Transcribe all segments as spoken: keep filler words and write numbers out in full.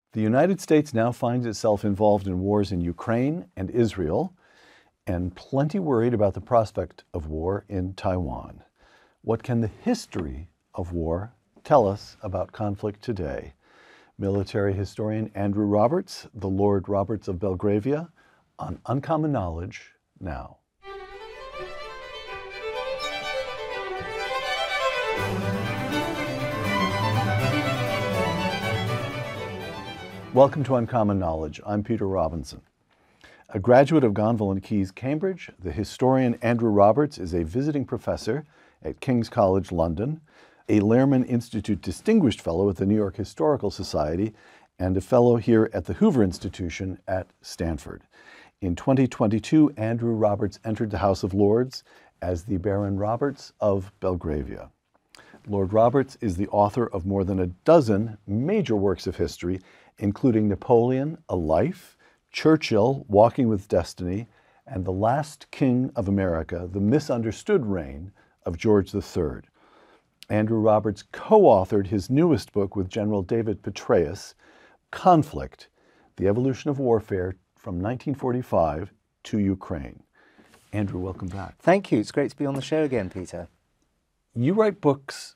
The United States now finds itself involved in wars in Ukraine and Israel, and plenty worried about the prospect of war in Taiwan. What can the history of war tell us about conflict today? Military historian Andrew Roberts, the Lord Roberts of Belgravia, on Uncommon Knowledge now. Welcome to Uncommon Knowledge. I'm Peter Robinson. A graduate of Gonville and Caius, Cambridge, the historian Andrew Roberts is a visiting professor at King's College London, a Lehrman Institute Distinguished Fellow at the New York Historical Society, and a fellow here at the Hoover Institution at Stanford. In twenty twenty-two, Andrew Roberts entered the House of Lords as the Baron Roberts of Belgravia. Lord Roberts is the author of more than a dozen major works of history, including Napoleon, A Life, Churchill, Walking with Destiny, and The Last King of America, The Misunderstood Reign of George the Third. Andrew Roberts co-authored his newest book with General David Petraeus, Conflict, The Evolution of Warfare from nineteen forty-five to Ukraine. Andrew, welcome back. Thank you. It's great to be on the show again, Peter. You write books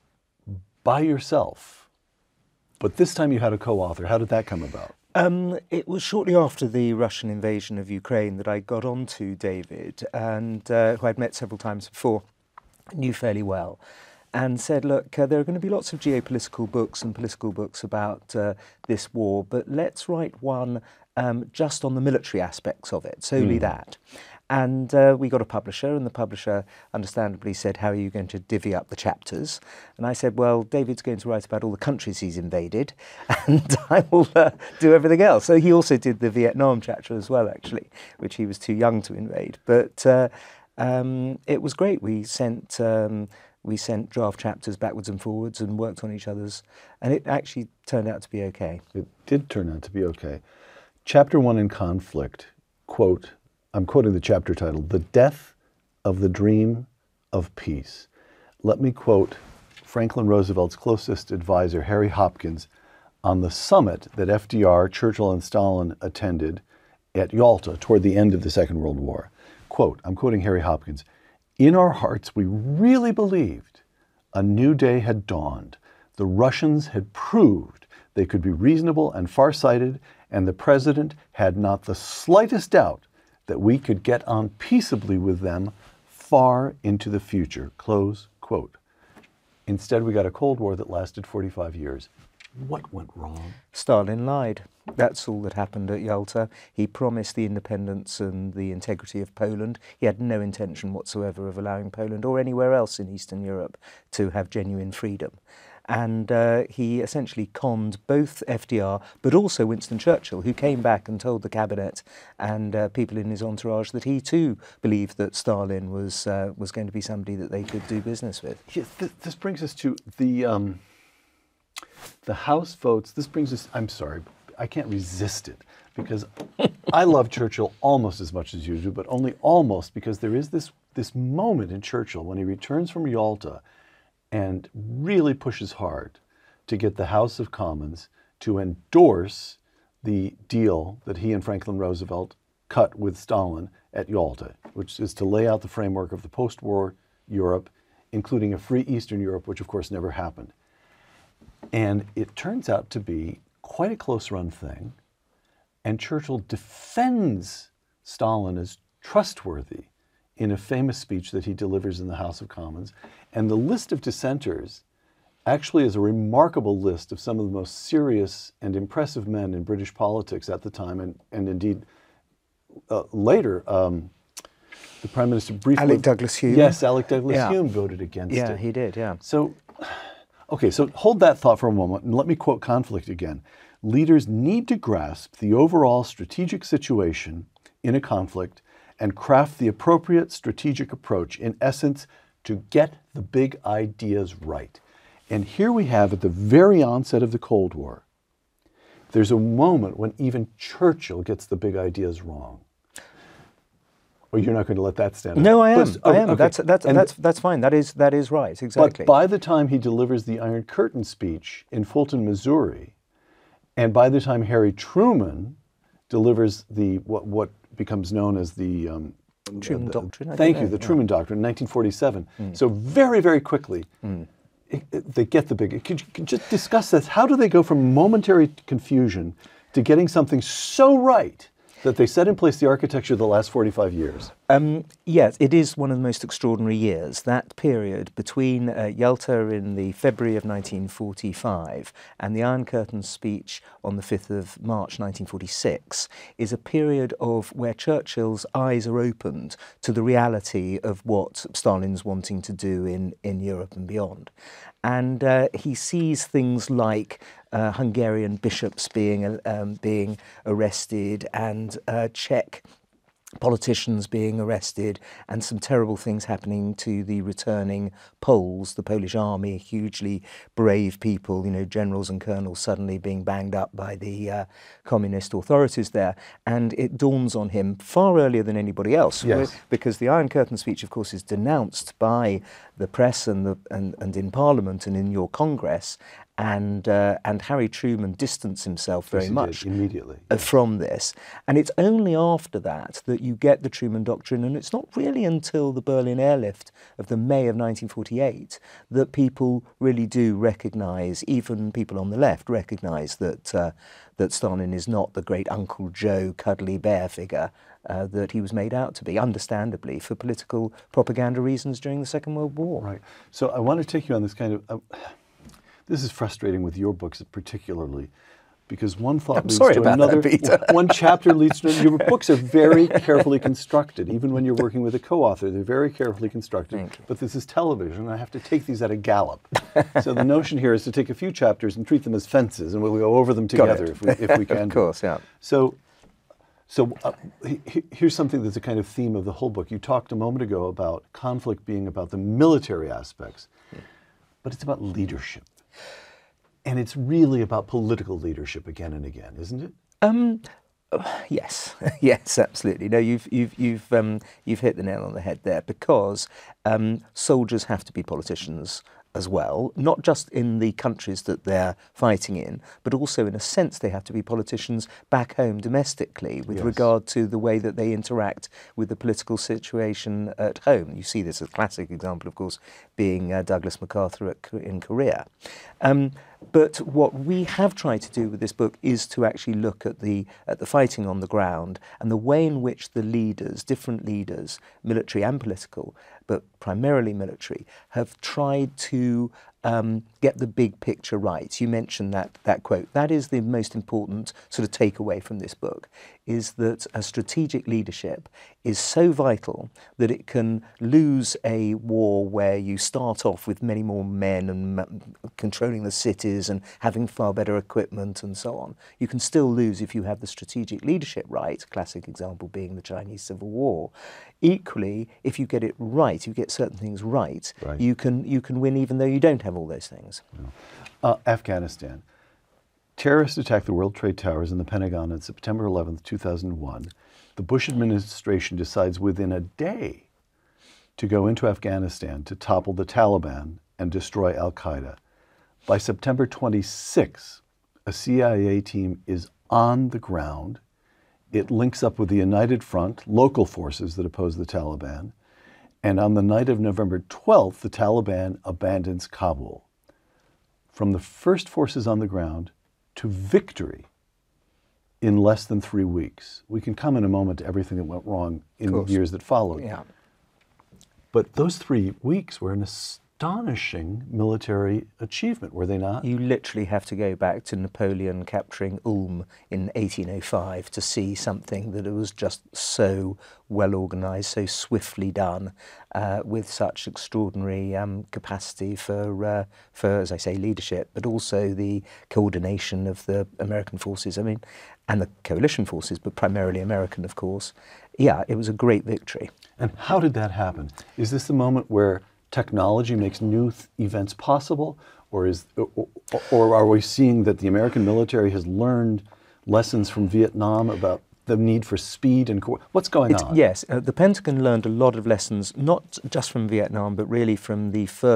by yourself, but this time you had a co-author. How did that come about? Um, it was shortly after the Russian invasion of Ukraine that I got on to David, and uh, who I'd met several times before, knew fairly well, and said, look, uh, there are going to be lots of geopolitical books and political books about uh, this war, but let's write one um, just on the military aspects of it, solely mm. that. And uh, we got a publisher, and the publisher understandably said, how are you going to divvy up the chapters? And I said, well, David's going to write about all the countries he's invaded, and I will uh, do everything else. So he also did the Vietnam chapter as well, actually, which he was too young to invade. But uh, um, it was great. We sent, um, we sent draft chapters backwards and forwards and worked on each other's, and it actually turned out to be okay. It did turn out to be okay. Chapter one in Conflict, quote, I'm quoting the chapter title, The Death of the Dream of Peace. Let me quote Franklin Roosevelt's closest advisor, Harry Hopkins, on the summit that F D R, Churchill, and Stalin attended at Yalta toward the end of the Second World War. Quote, I'm quoting Harry Hopkins, in our hearts we really believed a new day had dawned. The Russians had proved they could be reasonable and farsighted, and the president had not the slightest doubt that we could get on peaceably with them far into the future, close quote. Instead, we got a Cold War that lasted forty-five years. What went wrong? Stalin lied. That's all that happened at Yalta. He promised the independence and the integrity of Poland. He had no intention whatsoever of allowing Poland or anywhere else in Eastern Europe to have genuine freedom. And uh, he essentially conned both F D R, but also Winston Churchill, who came back and told the cabinet and uh, people in his entourage that he too believed that Stalin was uh, was going to be somebody that they could do business with. Yeah, th this brings us to the um, the House votes. This brings us. I'm sorry, I can't resist it because I love Churchill almost as much as you do, but only almost, because there is this this moment in Churchill when he returns from Yalta and really pushes hard to get the House of Commons to endorse the deal that he and Franklin Roosevelt cut with Stalin at Yalta, which is to lay out the framework of the post-war Europe, including a free Eastern Europe, which of course never happened. And it turns out to be quite a close-run thing, and Churchill defends Stalin as trustworthy in a famous speech that he delivers in the House of Commons. And the list of dissenters actually is a remarkable list of some of the most serious and impressive men in British politics at the time, and, and indeed uh, later. Um, the Prime Minister briefly... Alec Douglas Hume. Yes, Alec Douglas yeah. Hume voted against yeah, it. Yeah, he did, yeah. So, okay, so hold that thought for a moment, and let me quote Conflict again. Leaders need to grasp the overall strategic situation in a conflict and craft the appropriate strategic approach, in essence, to get the big ideas right. And here we have, at the very onset of the Cold War, there's a moment when even Churchill gets the big ideas wrong. Or you're not going to let that stand? No, I am. But, I am. okay. That's that's and, that's that's fine. That is that is right. Exactly. But by the time he delivers the Iron Curtain speech in Fulton, Missouri, And by the time Harry Truman delivers the what what becomes known as the um, Truman the, Doctrine. I thank don't you, know, the yeah. Truman Doctrine, nineteen forty-seven. So very, very quickly, Mm. it, it, they get the big. Could you, could you just discuss this? How do they go from momentary confusion to getting something so right that they set in place the architecture of the last forty-five years? Um, yes, it is one of the most extraordinary years. That period between uh, Yalta in the February of nineteen forty-five and the Iron Curtain speech on the fifth of March nineteen forty-six is a period of where Churchill's eyes are opened to the reality of what Stalin's wanting to do in, in Europe and beyond. And uh, he sees things like uh, Hungarian bishops being, um, being arrested and uh, Czech politicians being arrested and some terrible things happening to the returning Poles, the Polish army, hugely brave people, you know, generals and colonels suddenly being banged up by the uh, communist authorities there. And it dawns on him far earlier than anybody else, Yes. because the Iron Curtain speech, of course, is denounced by the press and, the, and, and in Parliament and in your Congress. And uh, and Harry Truman distanced himself very Yes, he much did, immediately. uh, from this. And it's only after that that you get the Truman Doctrine, and it's not really until the Berlin airlift of the May of nineteen forty-eight that people really do recognise, even people on the left recognise that uh, that Stalin is not the great Uncle Joe cuddly bear figure uh, that he was made out to be, understandably, for political propaganda reasons during the Second World War. Right. So I want to take you on this kind of. Uh, this is frustrating with your books particularly, because one thought I'm leads sorry to about that, another. Peter. One chapter leads to another. Your books are very carefully constructed, even when you're working with a co-author. They're very carefully constructed. Thank you. But this is television, and I have to take these at a gallop. So the notion here is to take a few chapters and treat them as fences, and we'll go over them Got together it. if we if we can. Of course, yeah. So, so uh, he- he- here's something that's a kind of theme of the whole book. You talked a moment ago about conflict being about the military aspects, but it's about leadership. And it's really about political leadership again and again, isn't it? Um, yes, yes, absolutely. No, you've you've you've um, you've hit the nail on the head there, because um, soldiers have to be politicians as well, not just in the countries that they're fighting in, but also in a sense they have to be politicians back home domestically with Yes. regard to the way that they interact with the political situation at home. You see this as a classic example, of course, being uh, Douglas MacArthur at, in Korea. Um, But what we have tried to do with this book is to actually look at the at the fighting on the ground and the way in which the leaders, different leaders, military and political, but primarily military, have tried to um, get the big picture right. You mentioned that that quote. That is the most important sort of takeaway from this book, is that a strategic leadership is so vital that it can lose a war where you start off with many more men and m- controlling the cities and having far better equipment and so on. You can still lose if you have the strategic leadership right, classic example being the Chinese Civil War. Equally, if you get it right, you get certain things right, Right. you can you can win even though you don't have all those things. Uh, Afghanistan. Terrorists attacked the World Trade Towers and the Pentagon on September eleventh, two thousand one. The Bush administration decides within a day to go into Afghanistan to topple the Taliban and destroy al-Qaeda. By September twenty-sixth, a C I A team is on the ground. It links up with the United Front, local forces that oppose the Taliban. And on the night of November twelfth, the Taliban abandons Kabul. From the first forces on the ground to victory in less than three weeks. We can come in a moment to everything that went wrong in the course. years that followed. Yeah. But those three weeks were an astonishing military achievement, were they not? You literally have to go back to Napoleon capturing Ulm in eighteen oh five to see something that was just so well organised, so swiftly done, uh, with such extraordinary um, capacity for, uh, for, as I say, leadership, but also the coordination of the American forces, I mean, and the coalition forces, but primarily American, of course. Yeah, it was a great victory. And how did that happen? Is this the moment where technology makes new th- events possible? Or, is, or, or are we seeing that the American military has learned lessons from Vietnam about the need for speed and co- what's going It's, on? yes, uh, the Pentagon learned a lot of lessons, not just from Vietnam, but really from the first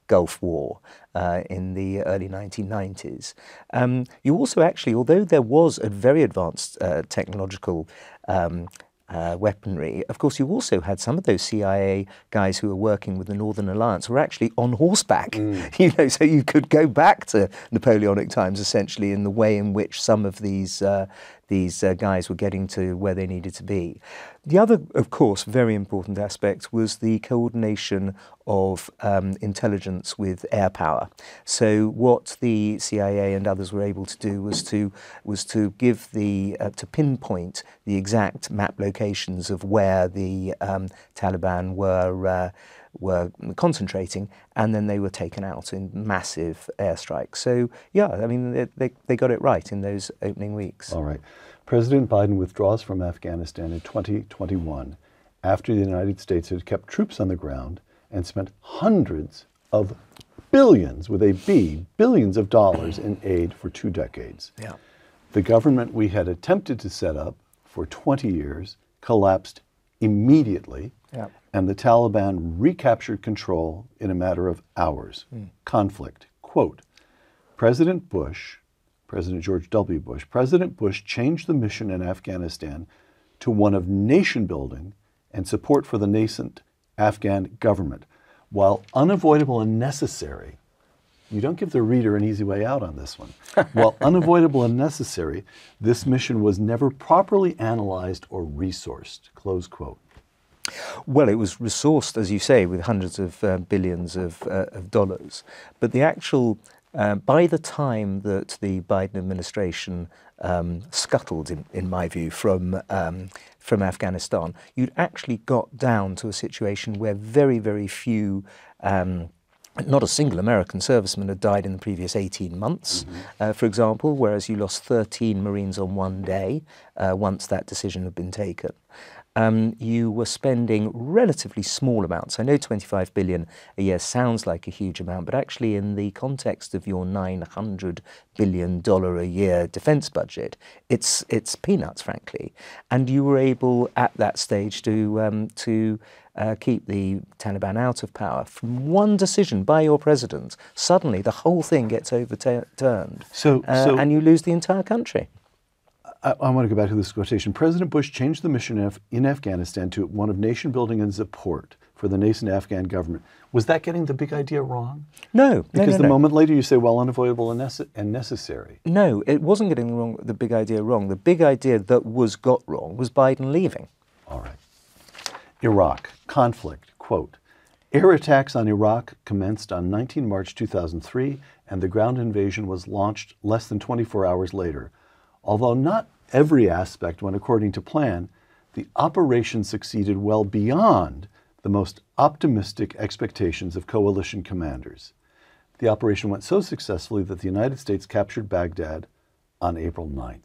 Gulf War uh, in the early nineteen nineties. Um, you also actually, although there was a very advanced uh, technological um, Uh, weaponry. Of course, you also had some of those C I A guys who were working with the Northern Alliance were actually on horseback. Mm. You know, so you could go back to Napoleonic times essentially in the way in which some of these uh, these uh, guys were getting to where they needed to be. The other, of course, very important aspect was the coordination of um, intelligence with air power. So what the C I A and others were able to do was to was to give the uh, to pinpoint the exact map locations of where the um, Taliban were uh, were concentrating, and then they were taken out in massive airstrikes. So yeah, I mean they, they, they got it right in those opening weeks. All right. President Biden withdraws from Afghanistan in twenty twenty-one after the United States had kept troops on the ground and spent hundreds of billions, with a B, billions of dollars in aid for two decades. Yeah. The government we had attempted to set up for twenty years collapsed immediately, yeah. and the Taliban recaptured control in a matter of hours. Mm. Conflict. Quote, President Bush, President George W. Bush, President Bush changed the mission in Afghanistan to one of nation building and support for the nascent Afghan government. While unavoidable and necessary, you don't give the reader an easy way out on this one. While unavoidable and necessary, this mission was never properly analyzed or resourced, close quote. Well, it was resourced, as you say, with hundreds of uh, billions of, uh, of dollars. But the actual, uh, by the time that the Biden administration um, scuttled, in, in my view, from um, from Afghanistan, you'd actually got down to a situation where very, very few um, not a single American serviceman had died in the previous eighteen months, mm-hmm. uh, for example, whereas you lost thirteen Marines on one day uh, once that decision had been taken. Um, you were spending relatively small amounts. I know twenty-five billion dollars a year sounds like a huge amount, but actually in the context of your nine hundred billion dollars a year defense budget, it's it's peanuts, frankly. And you were able at that stage to um, to uh, keep the Taliban out of power. From one decision by your president, suddenly the whole thing gets overturned, so, uh, so and you lose the entire country. I, I want to go back to this quotation. President Bush changed the mission in, Af in Afghanistan to one of nation building and support for the nascent Afghan government. Was that getting the big idea wrong? No. Because no, no, the no. moment later you say, well, unavoidable and, nece and necessary. No, it wasn't getting the, wrong, the big idea wrong. The big idea that was got wrong was Biden leaving. All right. Iraq, conflict, quote, air attacks on Iraq commenced on nineteenth of March two thousand three, and the ground invasion was launched less than twenty-four hours later. Although not every aspect went according to plan, the operation succeeded well beyond the most optimistic expectations of coalition commanders. The operation went so successfully that the United States captured Baghdad on April ninth.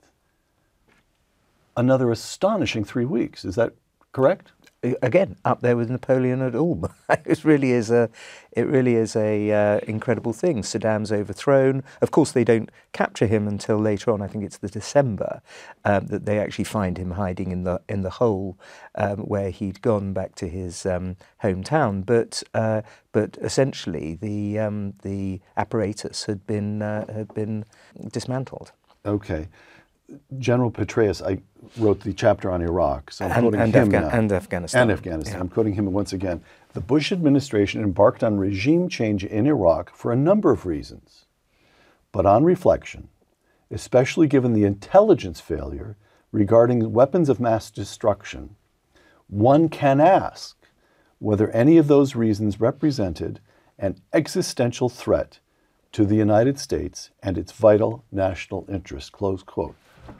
Another astonishing three weeks. Is that correct? Again, up there with Napoleon at Ulm. It really is a, it really is a uh, incredible thing. Saddam's overthrown. Of course, they don't capture him until later on. I think it's the December um, that they actually find him hiding in the in the hole um, where he'd gone back to his um, hometown. But uh, but essentially, the um, the apparatus had been uh, had been dismantled. Okay. General Petraeus, I wrote the chapter on Iraq, so I'm and, quoting and him Afga now. And Afghanistan. And Afghanistan. Yeah. I'm quoting him once again. The Bush administration embarked on regime change in Iraq for a number of reasons. But on reflection, especially given the intelligence failure regarding weapons of mass destruction, one can ask whether any of those reasons represented an existential threat to the United States and its vital national interest, close quote.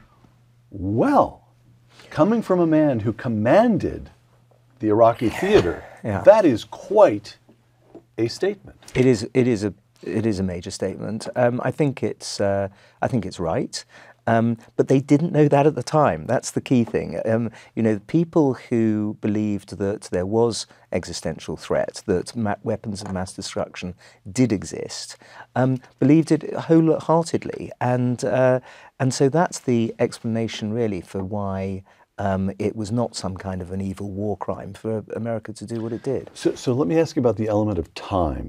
Well, coming from a man who commanded the Iraqi theater, yeah. that is quite a statement. It is. It is a. It is a major statement. Um, I think it's. Uh, I think it's right. Um, but they didn't know that at the time. That's the key thing. Um, you know, people who believed that there was existential threat, that ma weapons of mass destruction did exist, um, believed it wholeheartedly, and uh, and so that's the explanation really for why um, it was not some kind of an evil war crime for America to do what it did. So, so let me ask you about the element of time.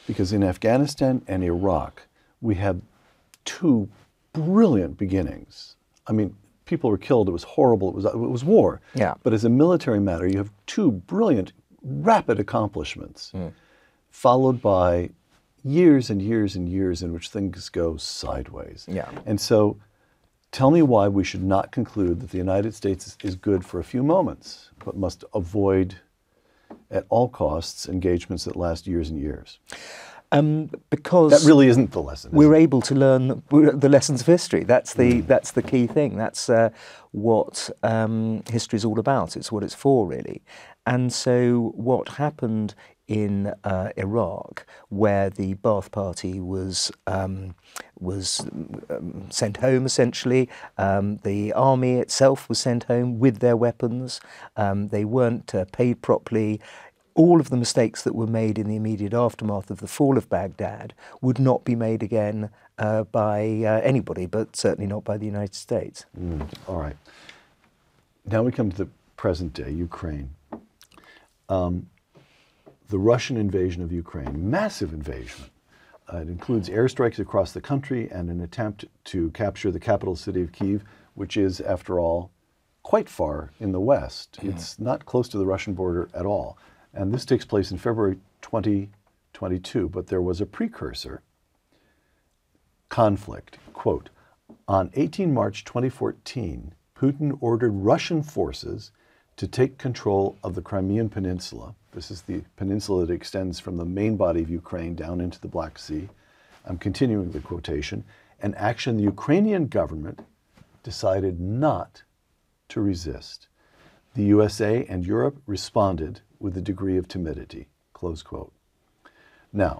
because in Afghanistan and Iraq, we had two brilliant beginnings. I mean, people were killed. It was horrible. It was, it was war. Yeah. But as a military matter, you have two brilliant, rapid accomplishments, mm. followed by years and years and years in which things go sideways. Yeah. And so tell me why we should not conclude that the United States is, is good for a few moments, but must avoid at all costs engagements that last years and years. Um, because that really isn't the lesson. We're it? able to learn the, the lessons of history. That's the mm. that's the key thing. That's uh, what um, history is all about. It's what it's for, really. And so, what happened in uh, Iraq, where the Ba'ath Party was um, was um, sent home, essentially, um, the army itself was sent home with their weapons. Um, they weren't uh, paid properly. All of the mistakes that were made in the immediate aftermath of the fall of Baghdad would not be made again uh, by uh, anybody, but certainly not by the United States. Mm, all right. Now we come to the present day, Ukraine. Um, the Russian invasion of Ukraine, massive invasion. Uh, it includes airstrikes across the country and an attempt to capture the capital city of Kyiv, which is, after all, quite far in the west. Mm. It's not close to the Russian border at all. And this takes place in February twenty twenty-two, but there was a precursor conflict. Quote, on the eighteenth of March twenty fourteen, Putin ordered Russian forces to take control of the Crimean Peninsula. This is the peninsula that extends from the main body of Ukraine down into the Black Sea. I'm continuing the quotation. An action the Ukrainian government decided not to resist. The U S A and Europe responded with a degree of timidity, close quote. Now,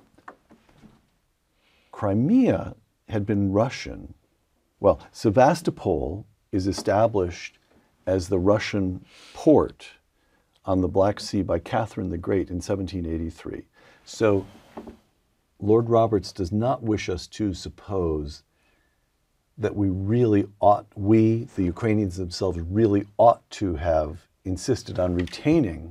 Crimea had been Russian. Well, Sevastopol is established as the Russian port on the Black Sea by Catherine the Great in seventeen eighty-three. So Lord Roberts does not wish us to suppose that we really ought, we, the Ukrainians themselves, really ought to have insisted on retaining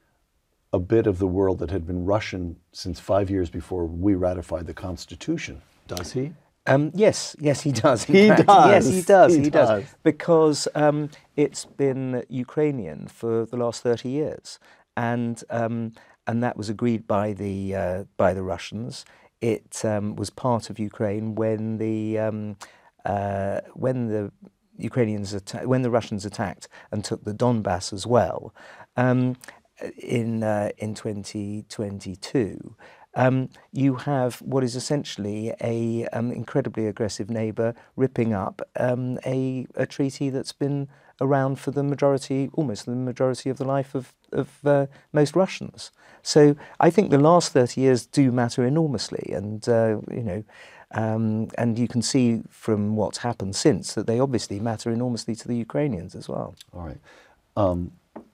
a bit of the world that had been Russian since five years before we ratified the Constitution. Does he? Um, yes, yes, he does. He fact. does. Yes, he does. He, he does. does. Because um, it's been Ukrainian for the last thirty years, and um, and that was agreed by the uh, by the Russians. It um, was part of Ukraine when the um, uh, when the Ukrainians atta- when the Russians attacked and took the Donbass as well um, in uh, in twenty twenty-two. Um, you have what is essentially a um, incredibly aggressive neighbour ripping up um, a, a treaty that's been around for the majority, almost the majority of the life of, of uh, most Russians. So I think the last thirty years do matter enormously, and uh, you know, um, and you can see from what's happened since that they obviously matter enormously to the Ukrainians as well. All right. Um,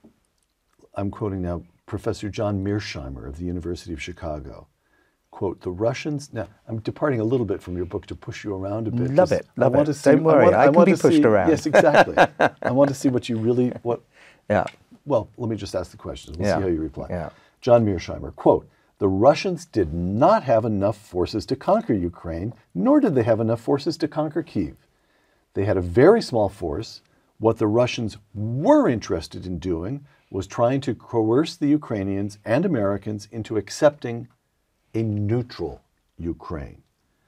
I'm quoting now Professor John Mearsheimer of the University of Chicago. Quote, the Russians, now I'm departing a little bit from your book to push you around a bit. Love it, love I want it. To see, Don't worry, I, want, I, I can want be to pushed see, around. Yes, exactly. I want to see what you really, what, yeah. Well, let me just ask the questions. We'll yeah. see how you reply. Yeah. John Mearsheimer, quote, the Russians did not have enough forces to conquer Ukraine, nor did they have enough forces to conquer Kyiv. They had a very small force. What the Russians were interested in doing was trying to coerce the Ukrainians and Americans into accepting a neutral Ukraine.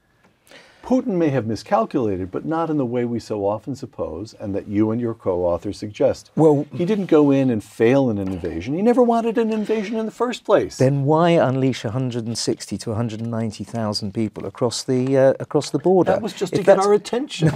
Putin may have miscalculated, but not in the way we so often suppose, and that you and your co-author suggest. Well, he didn't go in and fail in an invasion. He never wanted an invasion in the first place. Then why unleash one hundred sixty to one hundred ninety thousand people across the uh, across the border? That was just if to get our attention.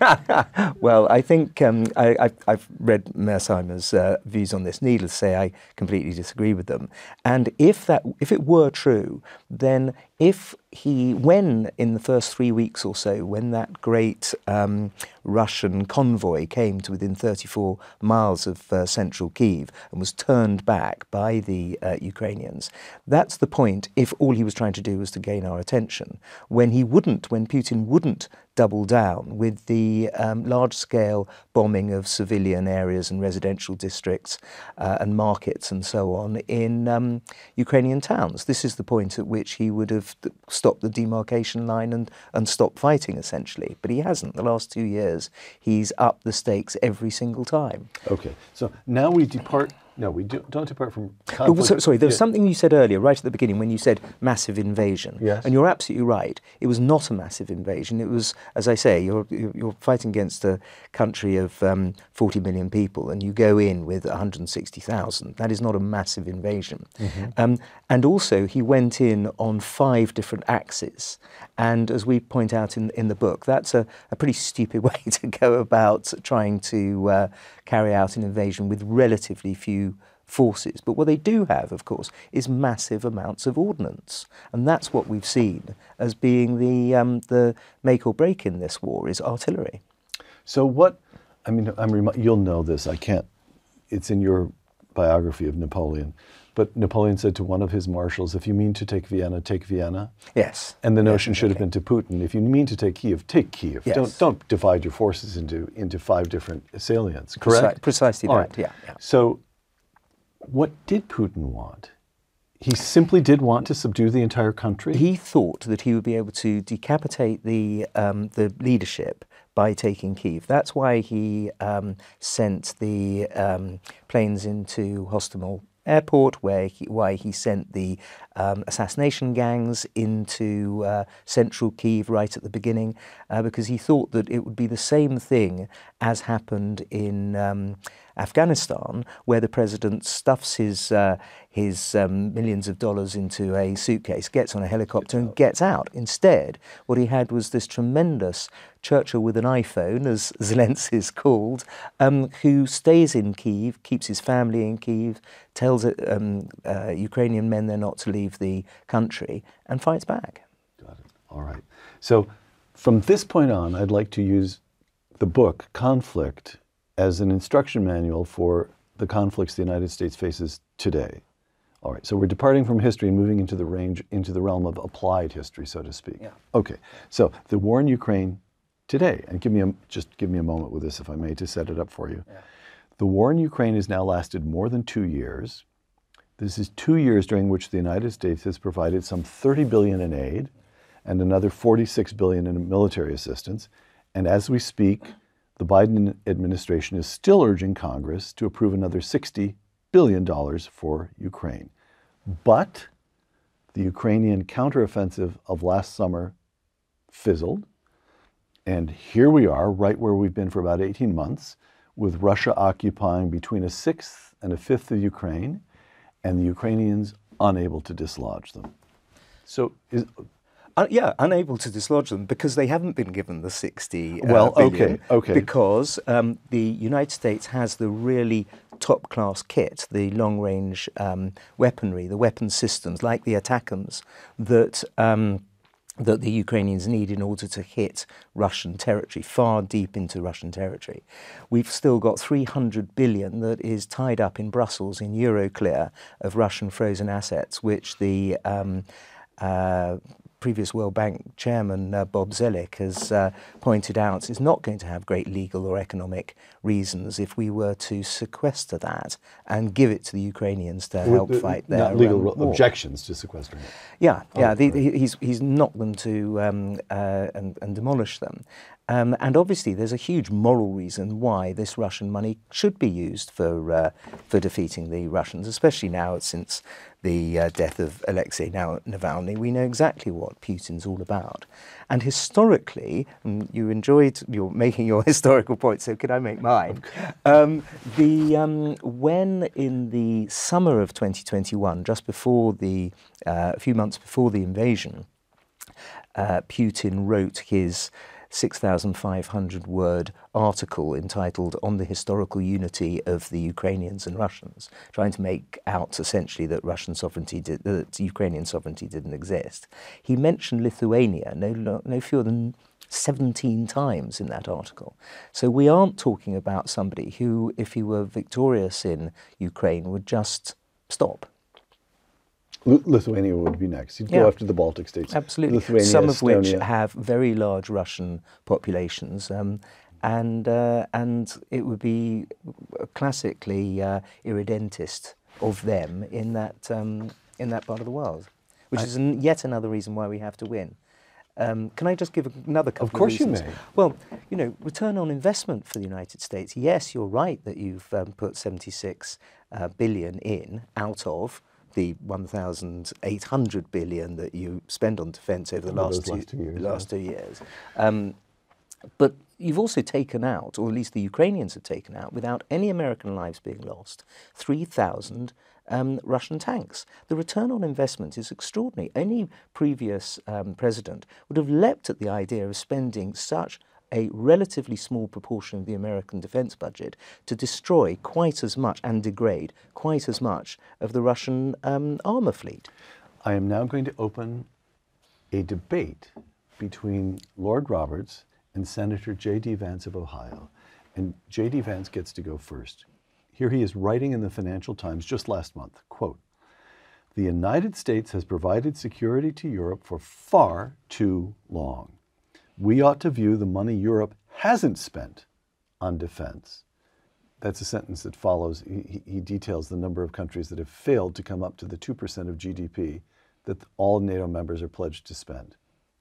Well, I think um, I, I've, I've read Mearsheimer's uh, views on this. Needless to say, I completely disagree with them. And if that, if it were true, then if he, when in the first three weeks or so, when that great um, Russian convoy came to within thirty-four miles of uh, central Kyiv and was turned back by the uh, Ukrainians, that's the point if all he was trying to do was to gain our attention. When he wouldn't, when Putin wouldn't double down with the um, large-scale bombing of civilian areas and residential districts uh, and markets and so on in um, Ukrainian towns. This is the point at which he would have stopped the demarcation line and, and stopped fighting, essentially. But he hasn't. The last two years, he's upped the stakes every single time. Okay, so now we depart. No, we do, don't depart from But, conflict. so- sorry, there was Yeah. something you said earlier, right at the beginning, when you said massive invasion. Yes. And you're absolutely right. It was not a massive invasion. It was, as I say, you're you're you're fighting against a country of um, forty million people, and you go in with one hundred sixty thousand. That is not a massive invasion. Mm-hmm. Um, and also, he went in on five different axes. And as we point out in in the book, that's a, a pretty stupid way to go about trying to uh, carry out an invasion with relatively few forces. But what they do have, of course, is massive amounts of ordnance, and that's what we've seen as being the um, the make or break in this war is artillery. So what? I mean, I'm remi- you'll know this. I can't. It's in your biography of Napoleon, but Napoleon said to one of his marshals, "If you mean to take Vienna, take Vienna." Yes. And the notion should have definitely. been to Putin, if you mean to take Kiev, take Kiev. Yes. Don't don't divide your forces into into five different salients. Preci- Correct. precisely All that. right. Yeah, yeah. So, what did Putin want? He simply did want to subdue the entire country. He thought that he would be able to decapitate the um, the leadership by taking Kyiv. That's why he um, sent the um, planes into Hostomel Airport, where he, why he sent the um, assassination gangs into uh, central Kyiv right at the beginning, uh, because he thought that it would be the same thing as happened in um, Afghanistan, where the president stuffs his uh, his um, millions of dollars into a suitcase, gets on a helicopter and gets out. Instead, what he had was this tremendous Churchill with an iPhone, as Zelensky is called, um, who stays in Kyiv, keeps his family in Kyiv, tells um, uh, Ukrainian men they're not to leave the country, and fights back. Got it. All right. So from this point on, I'd like to use the book, Conflict, as an instruction manual for the conflicts the United States faces today. All right, so we're departing from history and moving into the range, into the realm of applied history, so to speak. Yeah. Okay, so the war in Ukraine today, and give me a, just give me a moment with this, if I may, to set it up for you. Yeah. The war in Ukraine has now lasted more than two years. This is two years during which the United States has provided some thirty billion dollars in aid and another forty-six billion dollars in military assistance. And as we speak, the Biden administration is still urging Congress to approve another sixty billion dollars for Ukraine. But the Ukrainian counteroffensive of last summer fizzled. And here we are, right where we've been for about eighteen months, with Russia occupying between a sixth and a fifth of Ukraine, and the Ukrainians unable to dislodge them. So is, Uh, yeah, unable to dislodge them because they haven't been given the sixty uh, Well, billion, okay, okay. Because um, the United States has the really top-class kit, the long-range um, weaponry, the weapon systems like the ATACMS that um, that the Ukrainians need in order to hit Russian territory, far deep into Russian territory. We've still got three hundred billion that is tied up in Brussels in Euroclear of Russian frozen assets, which the um, uh, previous World Bank chairman, uh, Bob Zoellick, has uh, pointed out is not going to have great legal or economic reasons if we were to sequester that and give it to the Ukrainians to help with the- fight their not legal um, war. objections to sequestering it. Yeah, yeah. Oh, the, right. he- he's he's knocked them to um, uh, and, and demolish them, um, and obviously there's a huge moral reason why this Russian money should be used for uh, for defeating the Russians, especially now since the uh, death of Alexei Nav- Navalny. We know exactly what Putin's all about, and historically, and you enjoyed your making your historical point. So could I make mine? Um, the um, when in the summer of twenty twenty-one, just before the uh, a few months before the invasion, uh, Putin wrote his six thousand five hundred word article entitled On the Historical Unity of the Ukrainians and Russians, trying to make out essentially that Russian sovereignty, did, that Ukrainian sovereignty didn't exist. He mentioned Lithuania no, no fewer than seventeen times in that article. So we aren't talking about somebody who, if he were victorious in Ukraine, would just stop. L- Lithuania would be next. You'd Yeah. go after the Baltic states. Absolutely. Lithuania, Some of which Estonia. have very large Russian populations, um, and uh, and it would be classically uh, irredentist of them in that um, in that part of the world, which I- is an, yet another reason why we have to win. Um, can I just give another couple Of course of you reasons? may. Well, you know, return on investment for the United States. Yes, you're right that you've um, put seventy-six uh, billion in out of the one thousand eight hundred billion that you spend on defence over the Over last those two, last two years, last yeah. two years. Um, but you've also taken out, or at least the Ukrainians have taken out, without any American lives being lost, three thousand um, Russian tanks. The return on investment is extraordinary. Any previous um, president would have leapt at the idea of spending such a relatively small proportion of the American defence budget to destroy quite as much and degrade quite as much of the Russian um, armour fleet. I am now going to open a debate between Lord Roberts and Senator J D Vance of Ohio. And J D Vance gets to go first. Here he is writing in the Financial Times just last month, quote, "The United States has provided security to Europe for far too long. We ought to view the money Europe hasn't spent on defense." That's a sentence that follows. He, he details the number of countries that have failed to come up to the two percent of G D P that all NATO members are pledged to spend.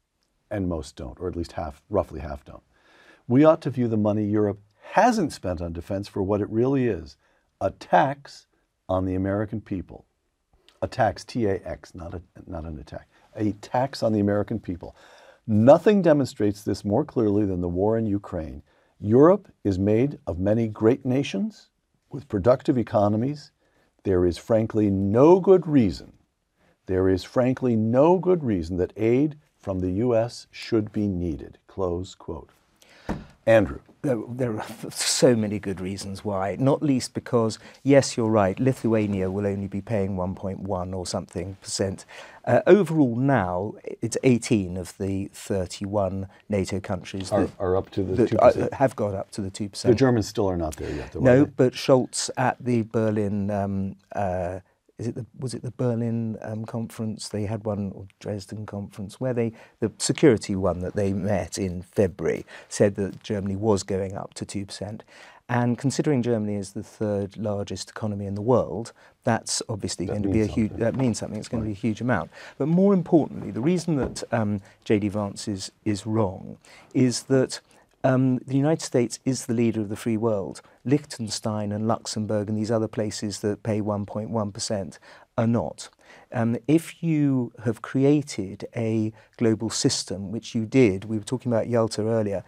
And most don't, or at least half, roughly half don't. We ought to view the money Europe hasn't spent on defense for what it really is, a tax on the American people. A tax, T A X, not, a, not an attack. A tax on the American people. Nothing demonstrates this more clearly than the war in Ukraine. Europe is made of many great nations with productive economies. There is frankly no good reason, there is frankly no good reason that aid from the U S should be needed. Close quote. Andrew. There, there are so many good reasons why, not least because, yes, you're right, Lithuania will only be paying one point one or something percent. Uh, overall now, it's eighteen of the thirty-one NATO countries Are, that, are up to the that two percent. uh, have got up to the two The percent. Germans still are not there yet, though. No, are they? but Scholz at the Berlin, um, uh, is it the, was it the Berlin um, conference? They had one, or Dresden conference, where they, the security one that they met in February, said that Germany was going up to two percent. And considering Germany is the third largest economy in the world, that's obviously That going to be a means huge, something. that means something, it's going to be a huge amount. But more importantly, the reason that um, J D Vance is, is wrong is that Um, the United States is the leader of the free world. Liechtenstein and Luxembourg and these other places that pay one point one percent are not. Um, if you have created a global system, which you did, we were talking about Yalta earlier,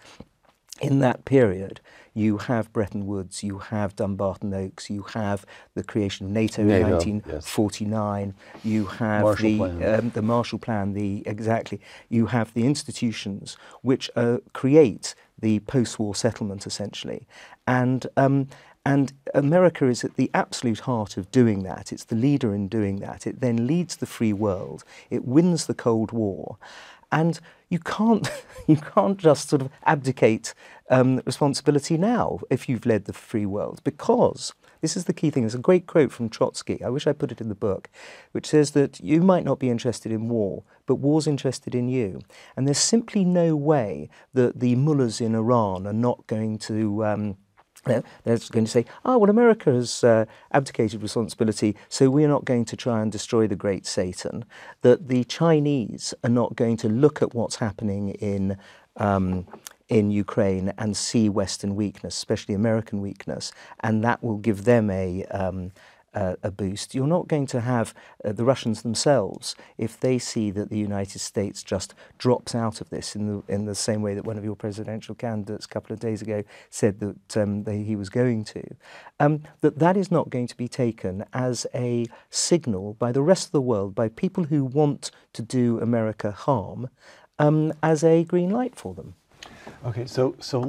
in that period, you have Bretton Woods, you have Dumbarton Oaks, you have the creation of NATO, NATO, in nineteen forty-nine, yes. You have Marshall the Plan. um, the Marshall Plan, the exactly. You have the institutions which uh, create the post-war settlement, essentially, and um, and America is at the absolute heart of doing that. It's the leader in doing that. It then leads the free world. It wins the Cold War. And you can't, you can't just sort of abdicate um, responsibility now if you've led the free world, because this is the key thing. There's a great quote from Trotsky, I wish I put it in the book, which says that you might not be interested in war, but war's interested in you. And there's simply no way that the mullahs in Iran are not going to... Um, they're going to say, oh, well, America has uh, abdicated responsibility, so we're not going to try and destroy the great Satan. That the Chinese are not going to look at what's happening in um, in Ukraine and see Western weakness, especially American weakness, and that will give them a... Um, Uh, a boost. You're not going to have uh, the Russians themselves, if they see that the United States just drops out of this in the in the same way that one of your presidential candidates a couple of days ago said that um, they, he was going to, um, that that is not going to be taken as a signal by the rest of the world, by people who want to do America harm, um, as a green light for them. Okay, so so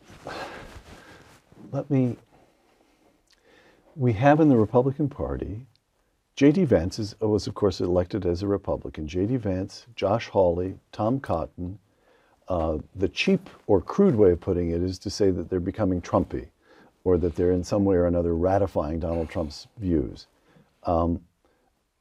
let me. We have in the Republican Party, J D Vance is, was, of course, elected as a Republican. J D Vance, Josh Hawley, Tom Cotton. Uh, the cheap or crude way of putting it is to say that they're becoming Trumpy, or that they're in some way or another ratifying Donald Trump's views. Um,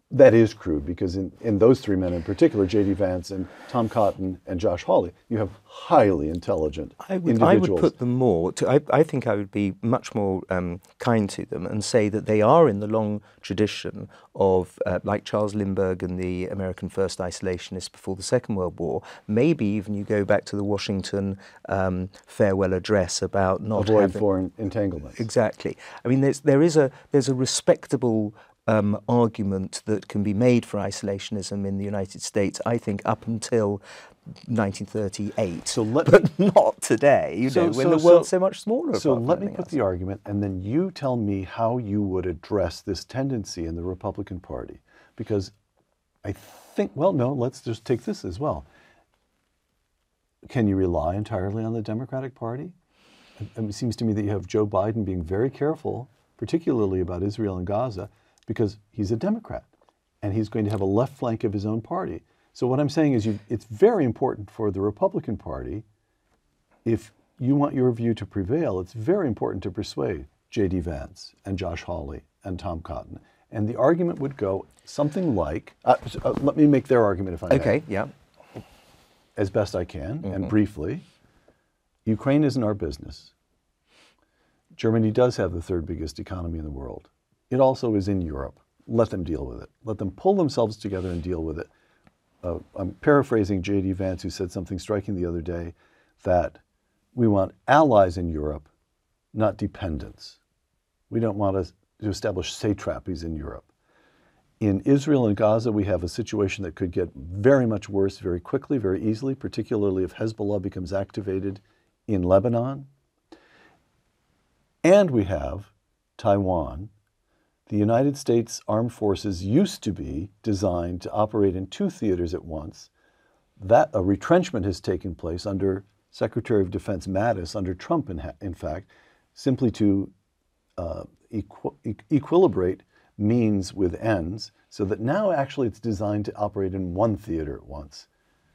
that is crude, because in, in those three men in particular, J D Vance and Tom Cotton and Josh Hawley, you have highly intelligent I would, individuals. I would put them more, to, I, I think I would be much more um, kind to them and say that they are in the long tradition of, uh, like Charles Lindbergh and the American First Isolationists before the Second World War. Maybe even you go back to the Washington um, farewell address about not Avoid having... foreign entanglements. Exactly. I mean, there's, there is a, there's a respectable Um, argument that can be made for isolationism in the United States, I think, up until nineteen thirty-eight, so let but me, not today, you so, know, when so, the world's so, so much smaller. So let me than put us. the argument, and then you tell me how you would address this tendency in the Republican Party. Because I think, well, no, let's just take this as well. Can you rely entirely on the Democratic Party? It seems to me that you have Joe Biden being very careful, particularly about Israel and Gaza, because he's a Democrat, and he's going to have a left flank of his own party. So what I'm saying is you, it's very important for the Republican Party, if you want your view to prevail, it's very important to persuade J D Vance and Josh Hawley and Tom Cotton. And the argument would go something like, uh, uh, let me make their argument if I may. Okay, yeah. As best I can, Mm-hmm. and briefly. Ukraine isn't our business. Germany does have the third biggest economy in the world. It also is in Europe. Let them deal with it. Let them pull themselves together and deal with it. Uh, I'm paraphrasing J D Vance, who said something striking the other day, that we want allies in Europe, not dependents. We don't want to, to establish satrapies in Europe. In Israel and Gaza, we have a situation that could get very much worse very quickly, very easily, particularly if Hezbollah becomes activated in Lebanon. And we have Taiwan. The United States Armed Forces used to be designed to operate in two theaters at once. That a retrenchment has taken place under Secretary of Defense Mattis, under Trump in, in fact, simply to uh, equ equilibrate means with ends, so that now actually it's designed to operate in one theater at once.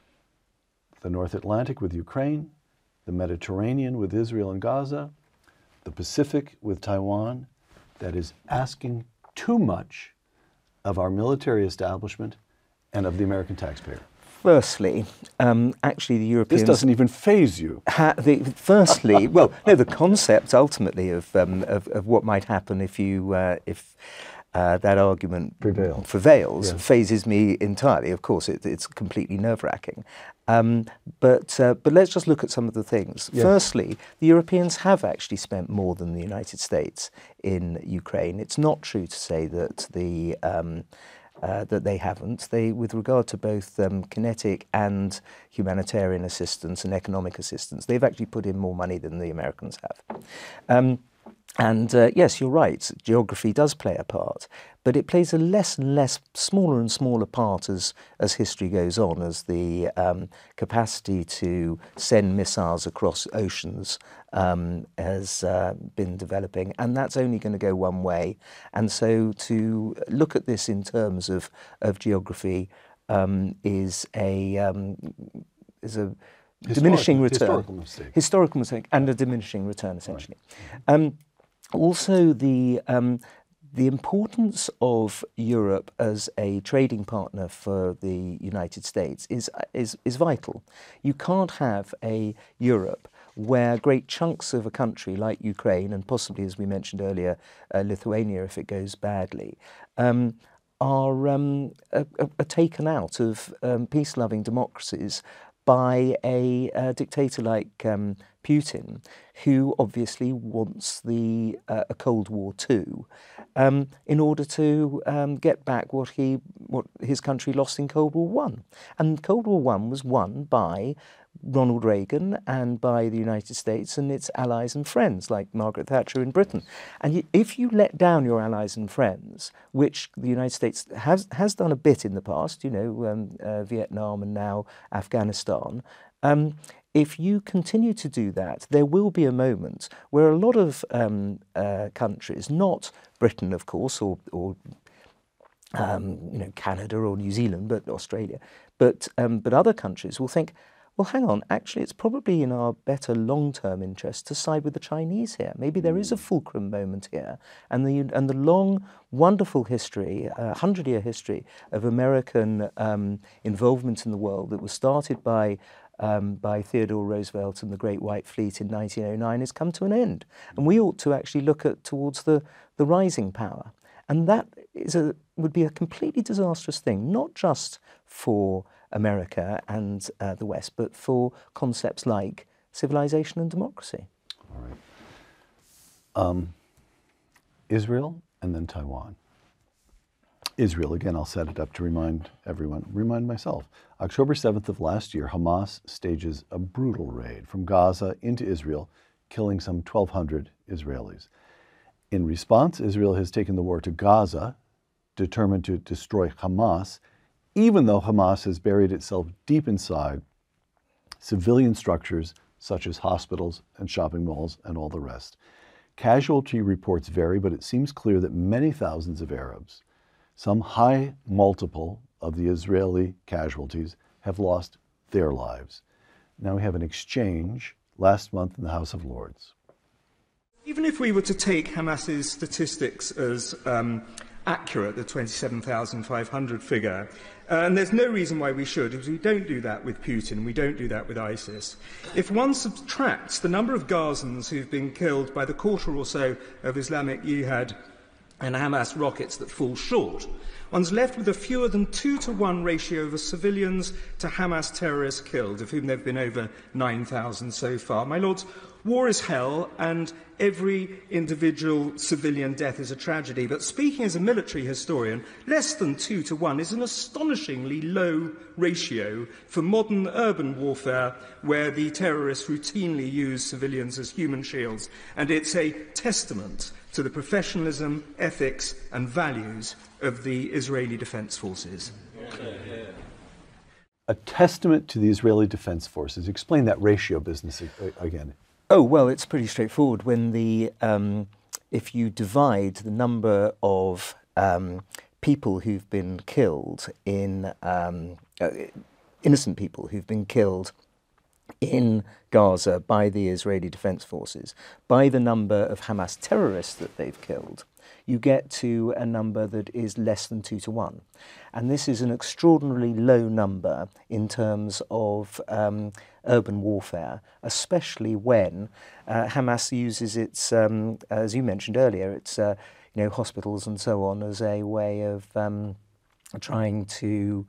The North Atlantic with Ukraine, the Mediterranean with Israel and Gaza, the Pacific with Taiwan. That is asking too much of our military establishment and of the American taxpayer. Firstly, um, actually the Europeans... This doesn't even faze you. Ha the, firstly, well, no, the concept ultimately of, um, of, of what might happen if you, uh, if uh, that argument Prevail. prevails Yeah. phases me entirely. Of course, it, it's completely nerve-wracking. Um, but, uh, but let's just look at some of the things. Yeah. Firstly, the Europeans have actually spent more than the United States in Ukraine. It's not true to say that the... Um, Uh, that they haven't. They, with regard to both um, kinetic and humanitarian assistance and economic assistance, they've actually put in more money than the Americans have. Um, and uh, yes, you're right, geography does play a part, but it plays a less and less, smaller and smaller part as, as history goes on, as the um, capacity to send missiles across oceans um, has uh, been developing, and that's only going to go one way. And so to look at this in terms of, of geography um, is a um, is a Historic, diminishing return. Historical mistake. Historical mistake and a diminishing return, essentially. Right. Um, also, the um, the importance of Europe as a trading partner for the United States is is is vital. You can't have a Europe where great chunks of a country like Ukraine, and possibly, as we mentioned earlier, uh, Lithuania, if it goes badly, um, are, um, are, are taken out of um, peace-loving democracies by a, a dictator like um, Putin, who obviously wants the uh, a Cold War too, um, in order to um, get back what he what his country lost in Cold War One. And Cold War One was won by Ronald Reagan and by the United States and its allies and friends, like Margaret Thatcher in Britain. And you, if you let down your allies and friends, which the United States has has done a bit in the past, you know, um, uh, Vietnam and now Afghanistan, um, if you continue to do that, there will be a moment where a lot of um, uh, countries, not Britain, of course, or, or um, you know, Canada or New Zealand, but Australia, but um, but other countries will think, well, hang on, actually it's probably in our better long-term interest to side with the Chinese here. Maybe there is a fulcrum moment here, and the, and the long, wonderful history, uh, hundred-year history of American um, involvement in the world that was started by Um, by Theodore Roosevelt and the Great White Fleet in nineteen oh nine has come to an end. And we ought to actually look at towards the, the rising power. And that is a, would be a completely disastrous thing, not just for America and uh, the West, but for concepts like civilization and democracy. All right. Um, Israel and then Taiwan. Israel, again, I'll set it up to remind everyone, remind myself. October seventh of last year, Hamas stages a brutal raid from Gaza into Israel, killing some twelve hundred Israelis. In response, Israel has taken the war to Gaza, determined to destroy Hamas, even though Hamas has buried itself deep inside civilian structures such as hospitals and shopping malls and all the rest. Casualty reports vary, but it seems clear that many thousands of Arabs, some high multiple of the Israeli casualties, have lost their lives. Now we have an exchange last month in the House of Lords. Even if we were to take Hamas's statistics as um, accurate, the twenty-seven thousand five hundred figure, uh, and there's no reason why we should, because we don't do that with Putin, we don't do that with ISIS. If one subtracts the number of Gazans who've been killed by the quarter or so of Islamic Jihad and Hamas rockets that fall short, one's left with a fewer than two to one ratio of civilians to Hamas terrorists killed, of whom there have been over nine thousand so far. My lords, war is hell, and every individual civilian death is a tragedy. But speaking as a military historian, less than two to one is an astonishingly low ratio for modern urban warfare, where the terrorists routinely use civilians as human shields. And it's a testament to the professionalism, ethics and values of the Israeli Defense Forces. A testament to the Israeli Defense Forces. Explain that ratio business again. Oh, well, it's pretty straightforward. When the, um, if you divide the number of um, people who've been killed in, um, uh, innocent people who've been killed in Gaza by the Israeli Defense Forces, by the number of Hamas terrorists that they've killed, you get to a number that is less than two to one. And this is an extraordinarily low number in terms of um, urban warfare, especially when uh, Hamas uses its, um, as you mentioned earlier, its uh, you know, hospitals and so on as a way of um, trying to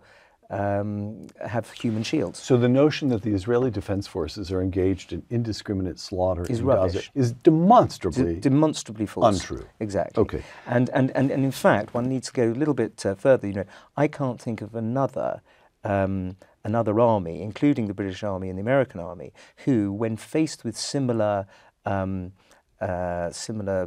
Um, have human shields. So the notion that the Israeli Defense Forces are engaged in indiscriminate slaughter is in rubbish. Gaza is demonstrably De demonstrably false. Untrue. Exactly. Okay. And, and, and, and in fact, one needs to go a little bit uh, further. You know, I can't think of another um, another army, including the British Army and the American Army, who, when faced with similar um, uh, similar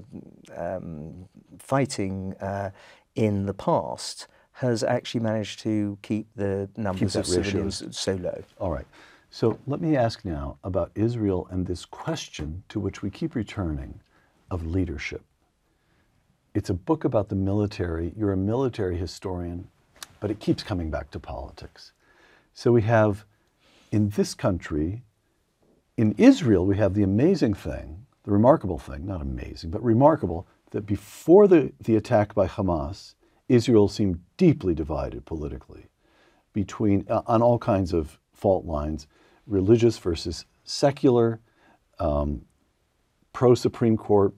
um, fighting uh, in the past, has actually managed to keep the numbers keep of civilians ratios so low. All right. So let me ask now about Israel and this question to which we keep returning of leadership. It's a book about the military. You're a military historian, but it keeps coming back to politics. So we have, in this country, in Israel, we have the amazing thing, the remarkable thing, not amazing, but remarkable, that before the, the attack by Hamas, Israel seemed deeply divided politically between, uh, on all kinds of fault lines, religious versus secular, um, pro-Supreme Court,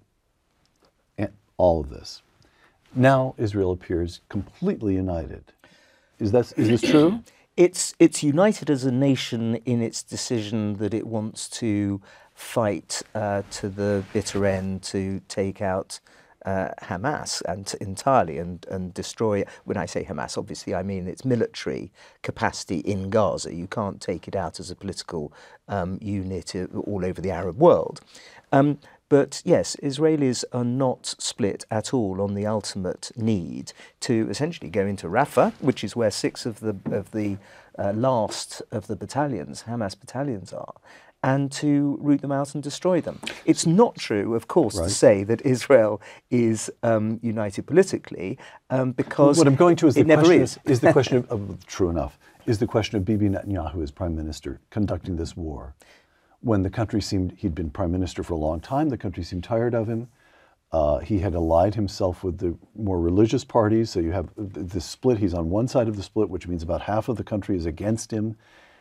and all of this. Now Israel appears completely united. Is that, is this true? It's, it's united as a nation in its decision that it wants to fight uh, to the bitter end to take out Uh, Hamas and entirely and, and destroy it. When I say Hamas, obviously I mean its military capacity in Gaza. You can't take it out as a political um, unit all over the Arab world. Um, but yes, Israelis are not split at all on the ultimate need to essentially go into Rafah, which is where six of the of the uh, last of the battalions, Hamas battalions, are, and to root them out and destroy them. It's not true, of course, right. to say that Israel is um, united politically, um, because what I'm going to is the it never question is. is the question of, of true enough. is the question of Bibi Netanyahu as prime minister conducting this war. When the country seemed, he'd been prime minister for a long time, the country seemed tired of him. Uh, he had allied himself with the more religious parties, so you have the, the split. He's on one side of the split, which means about half of the country is against him.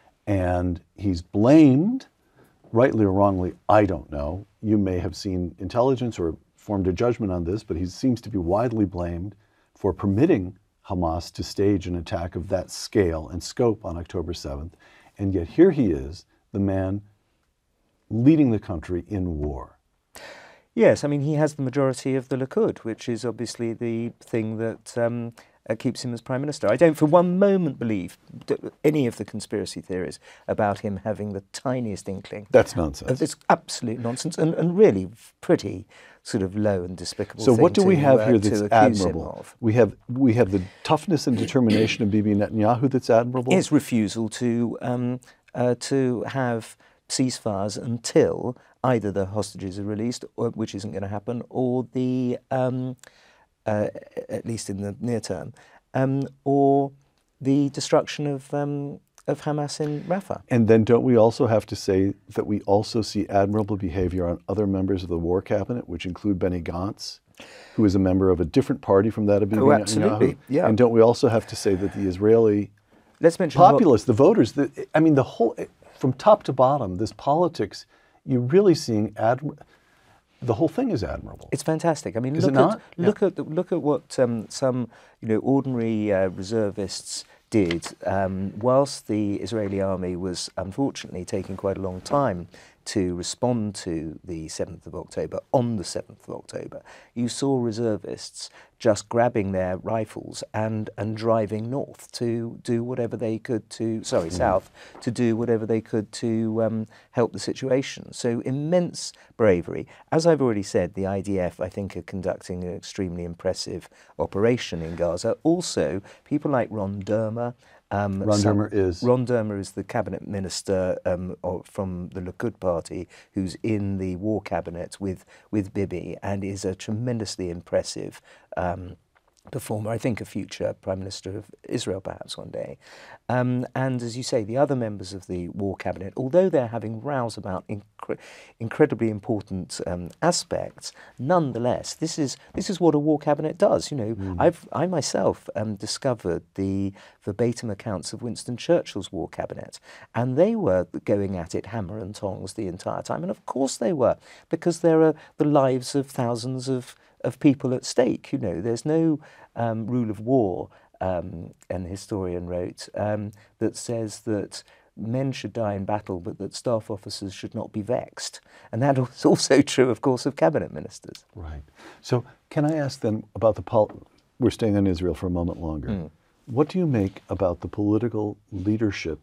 And he's blamed, rightly or wrongly, I don't know. You may have seen intelligence or formed a judgment on this, but he seems to be widely blamed for permitting Hamas to stage an attack of that scale and scope on October seventh. And yet here he is, the man leading the country in war. Yes, I mean, he has the majority of the Likud, which is obviously the thing that um, uh, keeps him as prime minister. I don't for one moment believe any of the conspiracy theories about him having the tiniest inkling. That's nonsense. It's absolute nonsense and, and really pretty sort of low and despicable So thing what do to, we have uh, here to that's accuse him admirable? of. We have, we have the toughness and determination of Bibi Netanyahu that's admirable? His refusal to, um, uh, to have ceasefires until either the hostages are released, or, which isn't going to happen, or the, um, uh, at least in the near term, um, or the destruction of um, of Hamas in Rafah. And then don't we also have to say that we also see admirable behavior on other members of the war cabinet, which include Benny Gantz, who is a member of a different party from that of Bibi Oh, Netanyahu? absolutely, yeah. And don't we also have to say that the Israeli Let's mention populace, the voters, the, I mean, the whole, from top to bottom, this politics, you're really seeing admir- the whole thing is admirable. It's fantastic. I mean, Is look it not? at look at the, look at what um, some you know ordinary uh, reservists did um, whilst the Israeli army was unfortunately taking quite a long time to respond to the seventh of October. On the seventh of October, you saw reservists just grabbing their rifles and and driving north to do whatever they could to sorry Mm. south to do whatever they could to um, help the situation. So immense bravery. As I've already said, the I D F I think are conducting an extremely impressive operation in Gaza. Also, people like Ron Dermer. Um, Ron some- Dermer is? Ron Dermer is the cabinet minister um, of, from the Likud party who's in the war cabinet with, with Bibi and is a tremendously impressive um, performer, I think a future Prime Minister of Israel perhaps one day. Um, and as you say, the other members of the war cabinet, although they're having rows about incre- incredibly important um, aspects, nonetheless, this is this is what a war cabinet does. You know, Mm. I've I myself um, discovered the verbatim accounts of Winston Churchill's war cabinet, and they were going at it hammer and tongs the entire time. And of course they were, because there are the lives of thousands of of people at stake. You know, there's no um, rule of war, um, an historian wrote, um, that says that men should die in battle, but that staff officers should not be vexed. And that is also true, of course, of cabinet ministers. Right. So can I ask then about the, pol- we're staying on Israel for a moment longer. Mm. What do you make about the political leadership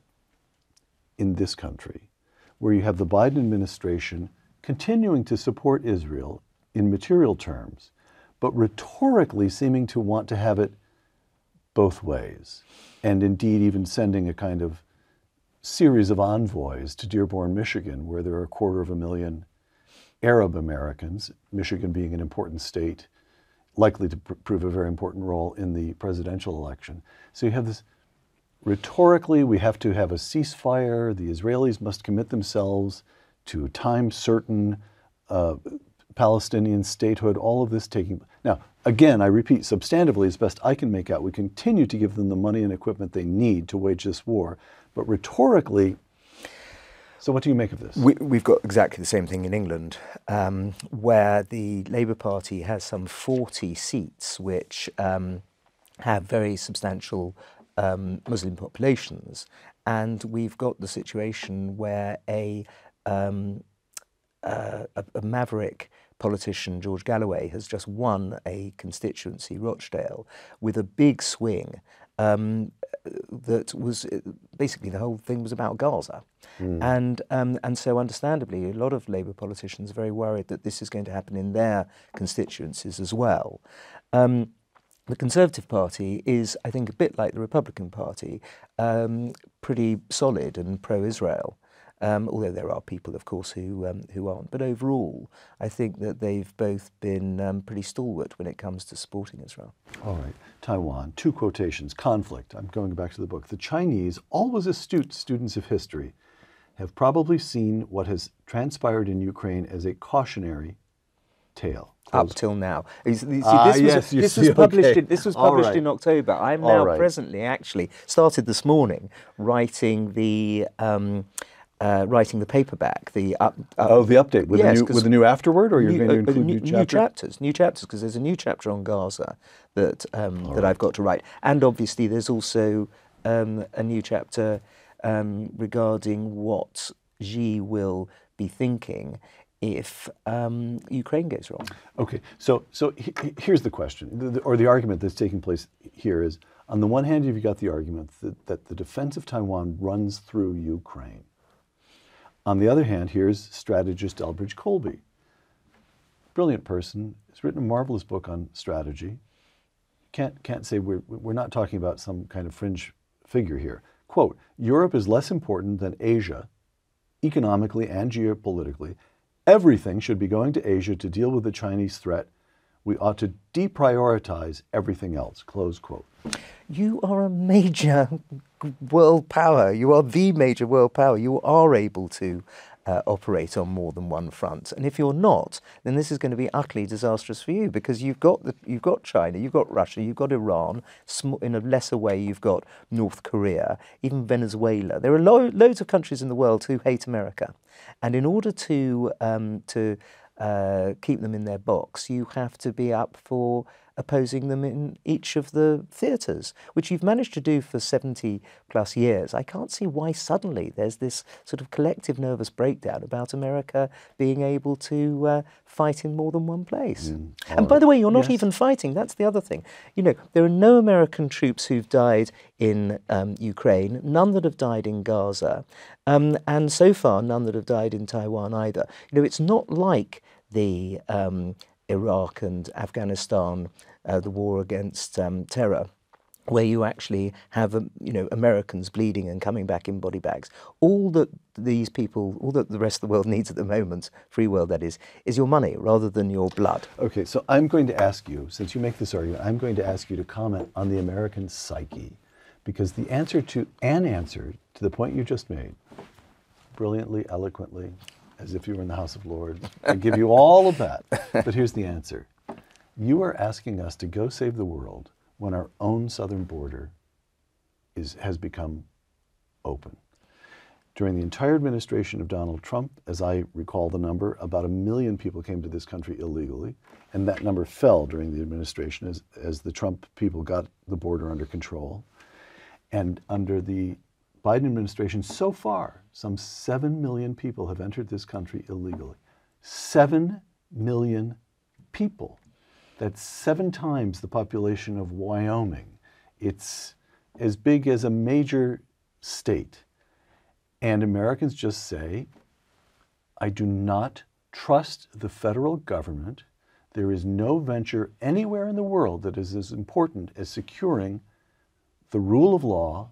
in this country, where you have the Biden administration continuing to support Israel in material terms, but rhetorically seeming to want to have it both ways, and indeed even sending a kind of series of envoys to Dearborn, Michigan, where there are a quarter of a million Arab Americans, Michigan being an important state, likely to pr- prove a very important role in the presidential election. So you have this, rhetorically, we have to have a ceasefire, the Israelis must commit themselves to time certain uh, Palestinian statehood, all of this taking... Now, again, I repeat, substantively, as best I can make out, we continue to give them the money and equipment they need to wage this war. But rhetorically, so what do you make of this? We, we've got exactly the same thing in England, um, where the Labour Party has some forty seats, which um, have very substantial um, Muslim populations. And we've got the situation where a, um, uh, a, a maverick politician, George Galloway, has just won a constituency, Rochdale, with a big swing um, that was basically the whole thing was about Gaza. Mm. And um, and so understandably, a lot of Labour politicians are very worried that this is going to happen in their constituencies as well. Um, the Conservative Party is, I think, a bit like the Republican Party, um, pretty solid and pro-Israel. Um, although there are people, of course, who um, who aren't. But overall, I think that they've both been um, pretty stalwart when it comes to supporting Israel. All right, Taiwan, two quotations, conflict. I'm going back to the book. The Chinese, always astute students of history, have probably seen what has transpired in Ukraine as a cautionary tale. Close. Up till now. You see, this Ah, was, yes, you this see, was published. okay. In, this was All published right. in October. I'm All now right. presently, actually, started this morning writing the um, uh, writing the paperback. The up, up, Oh, the update with yes, a new 'cause with a new afterword, or you're new, going to uh, include new, new, new chapter? chapters, new chapters, because there's a new chapter on Gaza that um, that I've got to write, and obviously there's also um, a new chapter um, regarding what Xi will be thinking if um, Ukraine goes wrong. Okay, so so he, he- here's the question, the, the, or the argument that's taking place here is: on the one hand, you've got the argument that, that the defense of Taiwan runs through Ukraine. On the other hand, here's strategist Elbridge Colby, brilliant person, has written a marvelous book on strategy. Can't can't say we're we're not talking about some kind of fringe figure here. Quote: Europe is less important than Asia, economically and geopolitically. Everything should be going to Asia to deal with the Chinese threat. We ought to deprioritize everything else. Close quote. You are a major world power. You are the major world power. You are able to uh, operate on more than one front. And if you're not, then this is going to be utterly disastrous for you, because you've got the, you've got China, you've got Russia, you've got Iran. Sm- in a lesser way, you've got North Korea, even Venezuela. There are lo- loads of countries in the world who hate America, and in order to um, to uh, keep them in their box, you have to be up for opposing them in each of the theatres, which you've managed to do for seventy plus years. I can't see why suddenly there's this sort of collective nervous breakdown about America being able to uh, fight in more than one place. Mm, and by the way, you're not yes. even fighting. That's the other thing. You know, there are no American troops who've died in um, Ukraine, none that have died in Gaza, um, and so far none that have died in Taiwan either. You know, it's not like the um, Iraq and Afghanistan, uh, the war against um, terror, where you actually have, um, you know, Americans bleeding and coming back in body bags. All that these people, all that the rest of the world needs at the moment, free world that is, is your money rather than your blood. Okay, so I'm going to ask you, since you make this argument, I'm going to ask you to comment on the American psyche, because the answer to, an answer to the point you just made, brilliantly, eloquently, as if you were in the House of Lords, I give you all of that, but here's the answer. You are asking us to go save the world when our own southern border is, has become open. During the entire administration of Donald Trump, as I recall the number, about a million people came to this country illegally, and that number fell during the administration as, as the Trump people got the border under control. And under the Biden administration, so far, some seven million people have entered this country illegally. Seven million people. That's seven times the population of Wyoming. It's as big as a major state. And Americans just say, I do not trust the federal government. There is no venture anywhere in the world that is as important as securing the rule of law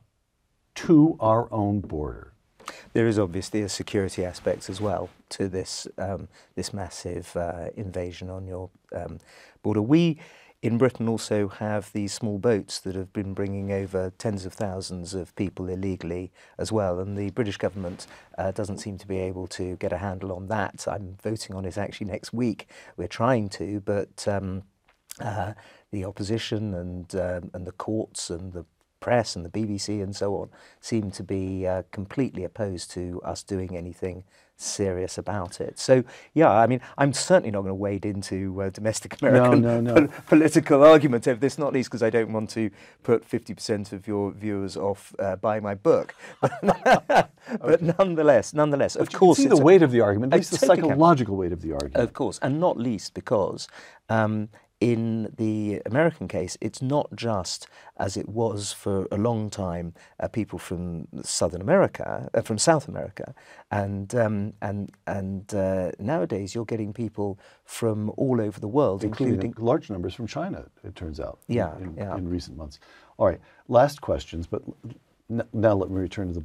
to our own border. There is obviously a security aspect as well to this um, this massive uh, invasion on your um, border. We in Britain also have these small boats that have been bringing over tens of thousands of people illegally as well, and the British government uh, doesn't seem to be able to get a handle on that. I'm voting on it actually next week. We're trying to, but um, uh, the opposition and um, and the courts and the press and the B B C and so on seem to be uh, completely opposed to us doing anything serious about it. So, yeah, I mean, I'm certainly not going to wade into uh, domestic American No, no, no. po- political argument over this, not least because I don't want to put fifty percent of your viewers off uh, buying my book. But okay. nonetheless, nonetheless, But of you course, can see it's the a- weight of the argument, at I least the totally can. psychological weight of the argument. Of course, and not least because um, in the American case, it's not just, as it was for a long time, uh, people from Southern America, uh, from South America, and um, and and uh, nowadays you're getting people from all over the world, including, including large numbers from China, it turns out, Yeah, in, yeah. in recent months. All right, last questions, but n- now let me return to the book.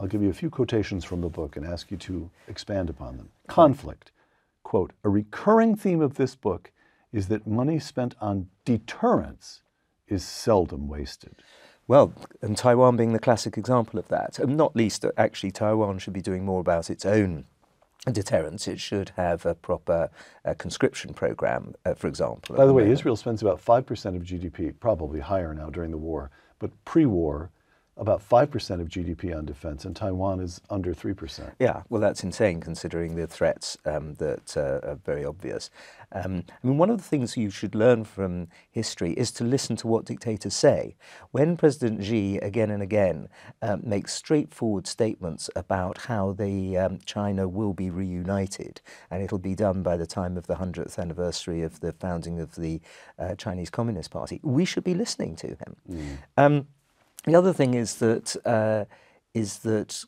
I'll give you a few quotations from the book and ask you to expand upon them. Conflict. Quote, a recurring theme of this book is that money spent on deterrence is seldom wasted. Well, and Taiwan being the classic example of that, and not least that actually Taiwan should be doing more about its own deterrence. It should have a proper uh, conscription program, uh, for example. By the way, Israel spends about five percent of G D P, probably higher now during the war, but pre-war, about five percent of G D P on defense, and Taiwan is under three percent. Yeah, well, that's insane considering the threats um, that uh, are very obvious. Um, I mean, one of the things you should learn from history is to listen to what dictators say. When President Xi, again and again, um, makes straightforward statements about how the um, China will be reunited, and it'll be done by the time of the hundredth anniversary of the founding of the uh, Chinese Communist Party, we should be listening to him. Mm. Um, The other thing is that uh, is that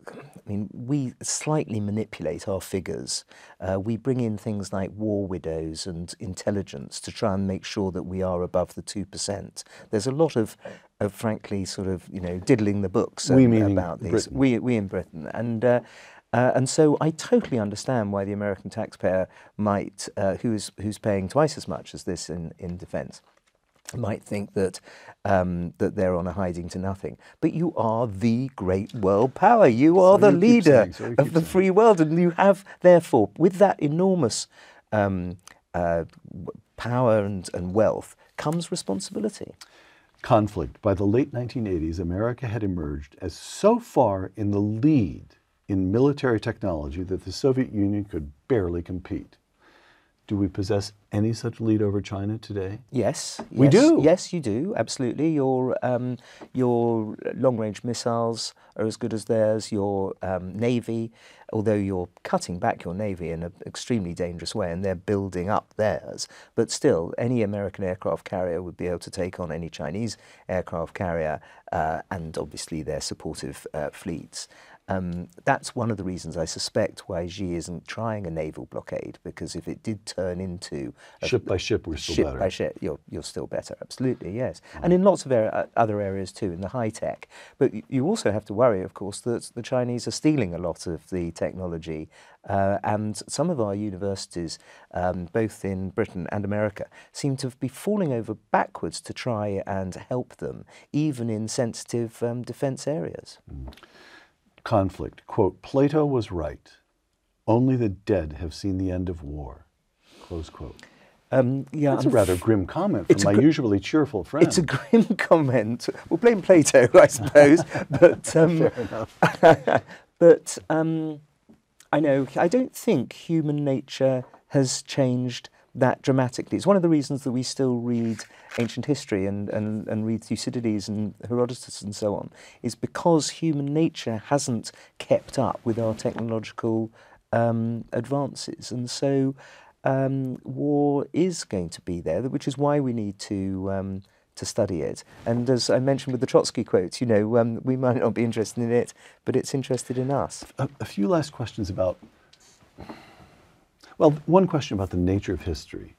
I mean we slightly manipulate our figures. Uh, we bring in things like war widows and intelligence to try and make sure that we are above the two percent. There's a lot of, of frankly, sort of you know diddling the books we um, about these. Britain. We we in Britain and. Uh, Uh, and so I totally understand why the American taxpayer might, uh, who is who's paying twice as much as this in, in defence, might think that um, that they're on a hiding to nothing. But you are the great world power. You are So the you keep leader saying, so you of keep the saying. free world, and you have, therefore, with that enormous um, uh, w- power and, and wealth comes responsibility. Conflict. By the late nineteen eighties, America had emerged as so far in the lead in military technology that the Soviet Union could barely compete. Do we possess any such lead over China today? Yes, We yes, do. Yes, you do. Absolutely. Your um, your long-range missiles are as good as theirs. Your um, navy, although you're cutting back your navy in an extremely dangerous way, and they're building up theirs. But still, any American aircraft carrier would be able to take on any Chinese aircraft carrier, uh, and obviously their supportive uh, fleets. Um, that's one of the reasons I suspect why Xi isn't trying a naval blockade, because if it did turn into a, Ship by ship, we're still ship better. by ship, you're you're still better. Absolutely, yes, and in lots of er- other areas too, in the high tech. But y- you also have to worry, of course, that the Chinese are stealing a lot of the technology, uh, and some of our universities, um, both in Britain and America, seem to be falling over backwards to try and help them, even in sensitive um, defence areas. Mm. Conflict. Quote, Plato was right. Only the dead have seen the end of war. Close quote. Um, yeah, That's a unf- rather grim comment from it's a my gr- usually cheerful friend. It's a grim comment. We'll blame Plato, I suppose. but um, Fair enough. but um, I know I don't think human nature has changed that dramatically. It's one of the reasons that we still read ancient history and, and, and read Thucydides and Herodotus and so on, is because human nature hasn't kept up with our technological um, advances. And so um, war is going to be there, which is why we need to um, to study it. And as I mentioned with the Trotsky quote, you know, um, we might not be interested in it, but it's interested in us. A, a few last questions about, well, one question about the nature of history.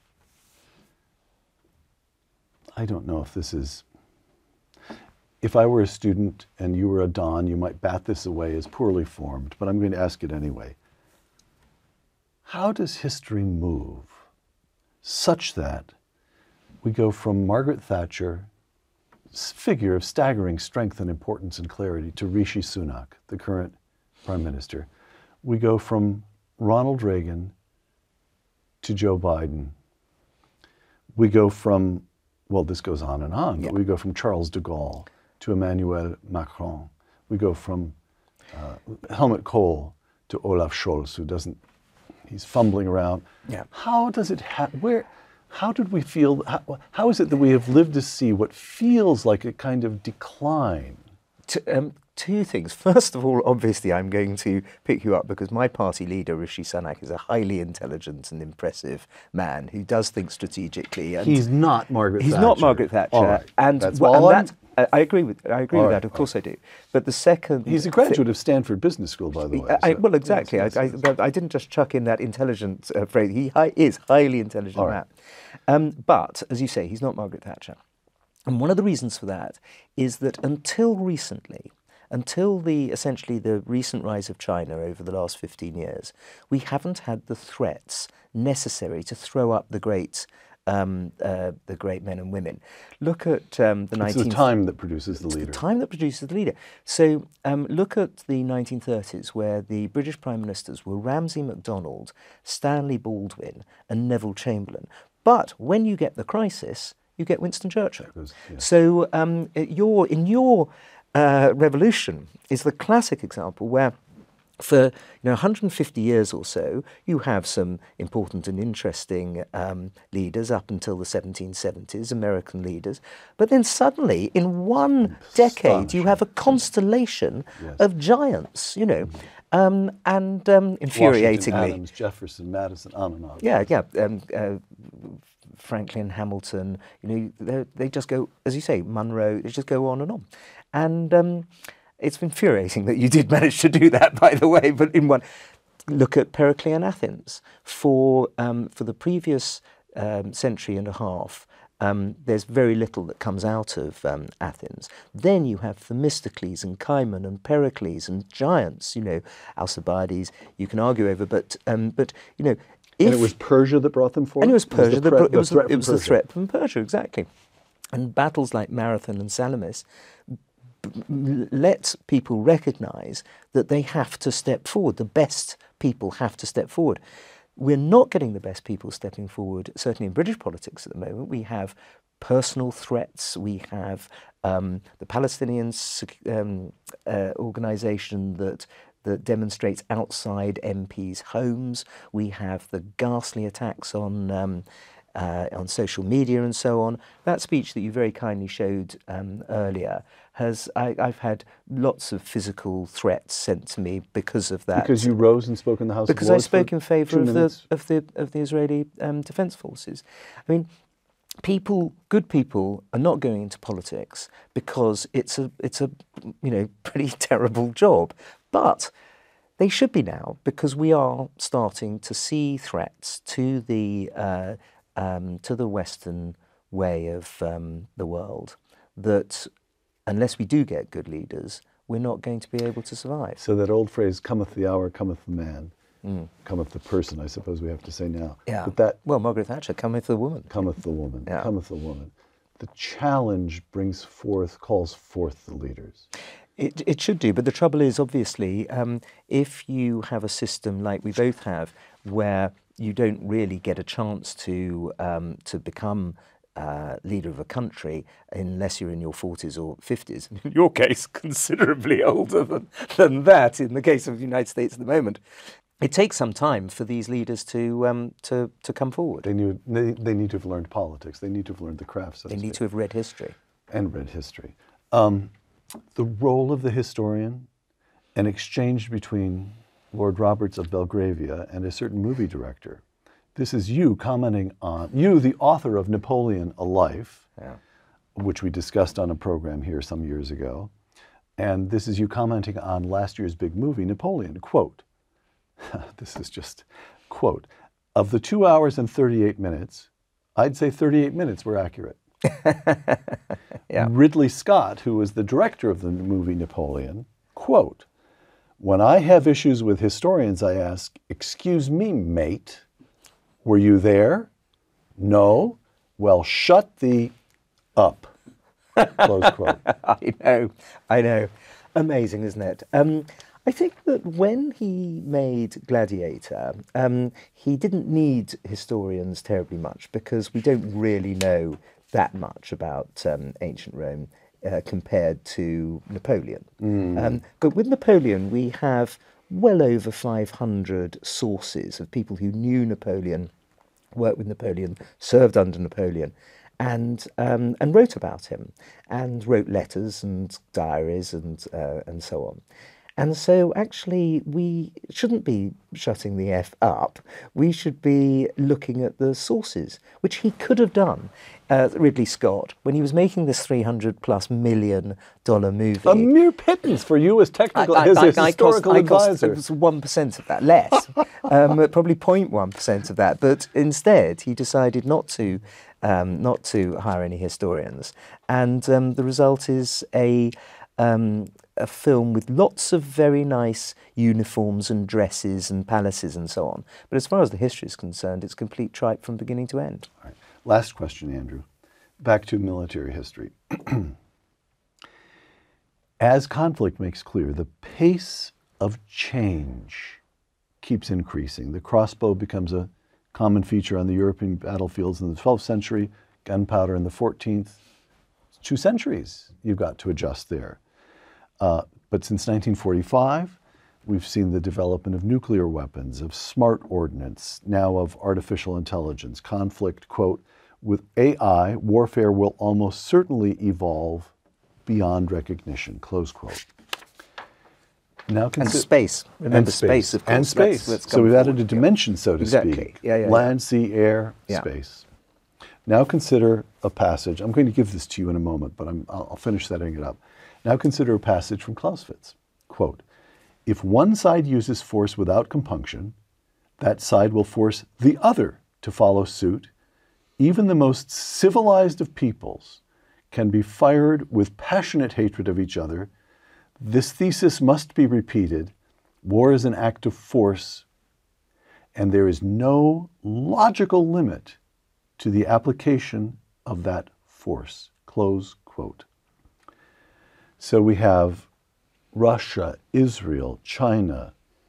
I don't know if this is, if I were a student and you were a Don, you might bat this away as poorly formed, but I'm going to ask it anyway. How does history move such that we go from Margaret Thatcher, figure of staggering strength and importance and clarity, to Rishi Sunak, the current Prime Minister? We go from Ronald Reagan to Joe Biden. We go from, well, this goes on and on, Yeah. but we go from Charles de Gaulle to Emmanuel Macron. We go from uh, Helmut Kohl to Olaf Scholz, who doesn't, he's fumbling around. Yeah. How does it happen? Where, how did we feel, how, how is it that we have lived to see what feels like a kind of decline? T- um, two things. First of all, obviously, I'm going to pick you up because my party leader, Rishi Sunak, is a highly intelligent and impressive man who does think strategically. And He's not Margaret he's Thatcher. not Margaret Thatcher. All right. And, That's well, all and I'm- that, I I agree with I agree All with right, that. Of course, I do. But the second, He's a graduate of Stanford Business School, by the way. I, so- well, exactly. yes, yes, I, yes. I, I didn't just chuck in that intelligent uh, phrase. He hi- is highly intelligent All man. right. Um, but, as you say, he's not Margaret Thatcher. And one of the reasons for that is that until recently, until the essentially the recent rise of China over the last fifteen years, we haven't had the threats necessary to throw up the great um, uh, the great men and women. Look at um, the It's nineteen. the time that produces the It's leader. the time that produces the leader. So um, look at the nineteen thirties, where the British Prime Ministers were Ramsay MacDonald, Stanley Baldwin, and Neville Chamberlain. But when you get the crisis, you get Winston Churchill. Goes- yeah. So um, your in your uh, revolution is the classic example where, for you know one hundred fifty years or so, you have some important and interesting um, leaders up until the seventeen seventies, American leaders. But then suddenly, in one decade, you have a constellation Yes. of giants, you know, um, and um, Washington, infuriatingly. Adams, Jefferson, Madison, on and on. Yeah, yeah. Um, uh, Franklin, Hamilton, you know, they- they just go, as you say, Monroe, they just go on and on. And um, it's infuriating that you did manage to do that, by the way, but in one. Look at Periclean Athens. For, um, for the previous um, century and a half, um, there's very little that comes out of um, Athens. Then you have Themistocles and Cimon and Pericles and giants, you know, Alcibiades, you can argue over, but, um, but you know, if, And it was Persia that brought them forward? and it was Persia. the that threat- brought- the it was, the, threat it from was the Persia. threat from Persia, exactly. And battles like Marathon and Salamis b- b- let people recognise that they have to step forward. The best people have to step forward. We're not getting the best people stepping forward, certainly in British politics at the moment. We have personal threats. We have um, the Palestinian sec- um, uh, organisation that that demonstrates outside M Ps' homes. We have the ghastly attacks on um, uh, on social media and so on. That speech that you very kindly showed um, earlier has I, I've had lots of physical threats sent to me because of that. Because you rose and spoke in the House because of I Lords spoke for in favour two of the minutes? of the of the Israeli um, Defence Forces. I mean, people, good people, are not going into politics because it's a it's a you know pretty terrible job, but they should be now because we are starting to see threats to the uh, um, to the Western way of um, the world that unless we do get good leaders, we're not going to be able to survive. So that old phrase, cometh the hour, cometh the man, cometh the person, I suppose we have to say now. Yeah. But that Well, Margaret Thatcher, cometh the woman. cometh the woman, Yeah. cometh the woman. The challenge brings forth, calls forth the leaders. It, it should do, but the trouble is, obviously, um, if you have a system like we both have, where you don't really get a chance to um, to become uh, leader of a country unless you're in your forties or fifties, in your case, considerably older than, than that, in the case of the United States at the moment, it takes some time for these leaders to um, to, to come forward. They, knew, they, they need to have learned politics. They need to have learned the craft, so They to need speak, to have read history. and read history. Um, the role of the historian, an exchange between Lord Roberts of Belgravia and a certain movie director. This is you commenting on, you, the author of Napoleon, A Life, Yeah. which we discussed on a program here some years ago. And this is you commenting on last year's big movie, Napoleon. Quote, this is just, quote, of the two hours and thirty-eight minutes, I'd say thirty-eight minutes were accurate. Yeah. Ridley Scott, who was the director of the movie Napoleon, quote, when I have issues with historians, I ask, excuse me, mate, were you there? No? Well, shut the up. Close quote. I know, I know. Amazing, isn't it? Um, I think that when he made Gladiator, um, he didn't need historians terribly much because we don't really know that much about um, ancient Rome uh, compared to Napoleon. Um, but with Napoleon, we have well over five hundred sources of people who knew Napoleon, worked with Napoleon, served under Napoleon, and um, and wrote about him, and wrote letters and diaries and uh, and so on. And so actually we shouldn't be shutting the F up. We should be looking at the sources, which he could have done, uh, Ridley Scott, when he was making this three hundred plus million dollar movie. A mere pittance for you as technical, as a historical I cost, advisor. it was one percent of that, less, um, probably zero point one percent of that. But instead, he decided not to, um, not to hire any historians, and um, the result is a um, a film with lots of very nice uniforms and dresses and palaces and so on. But as far as the history is concerned, it's complete tripe from beginning to end. All right. Last question, Andrew. Back to military history. As conflict makes clear, the pace of change keeps increasing. The crossbow becomes a common feature on the European battlefields in the twelfth century, gunpowder in the fourteenth. Two centuries you've got to adjust there. Uh, but since nineteen forty-five, we've seen the development of nuclear weapons, of smart ordnance, now of artificial intelligence. Conflict, quote, with A I, warfare will almost certainly evolve beyond recognition, close quote. Now and space. Remember and space, space, of course. And space. Let's, let's so we've forward. added a dimension, so to exactly. speak. Yeah, yeah, Land, yeah. sea, air, yeah. space. Now consider a passage. I'm going to give this to you in a moment, but I'm, I'll finish setting it up. Now consider a passage from Clausewitz. Quote, if one side uses force without compunction, that side will force the other to follow suit. Even the most civilized of peoples can be fired with passionate hatred of each other. This thesis must be repeated. War is an act of force, and there is no logical limit to the application of that force. Close quote. So we have Russia, Israel, China,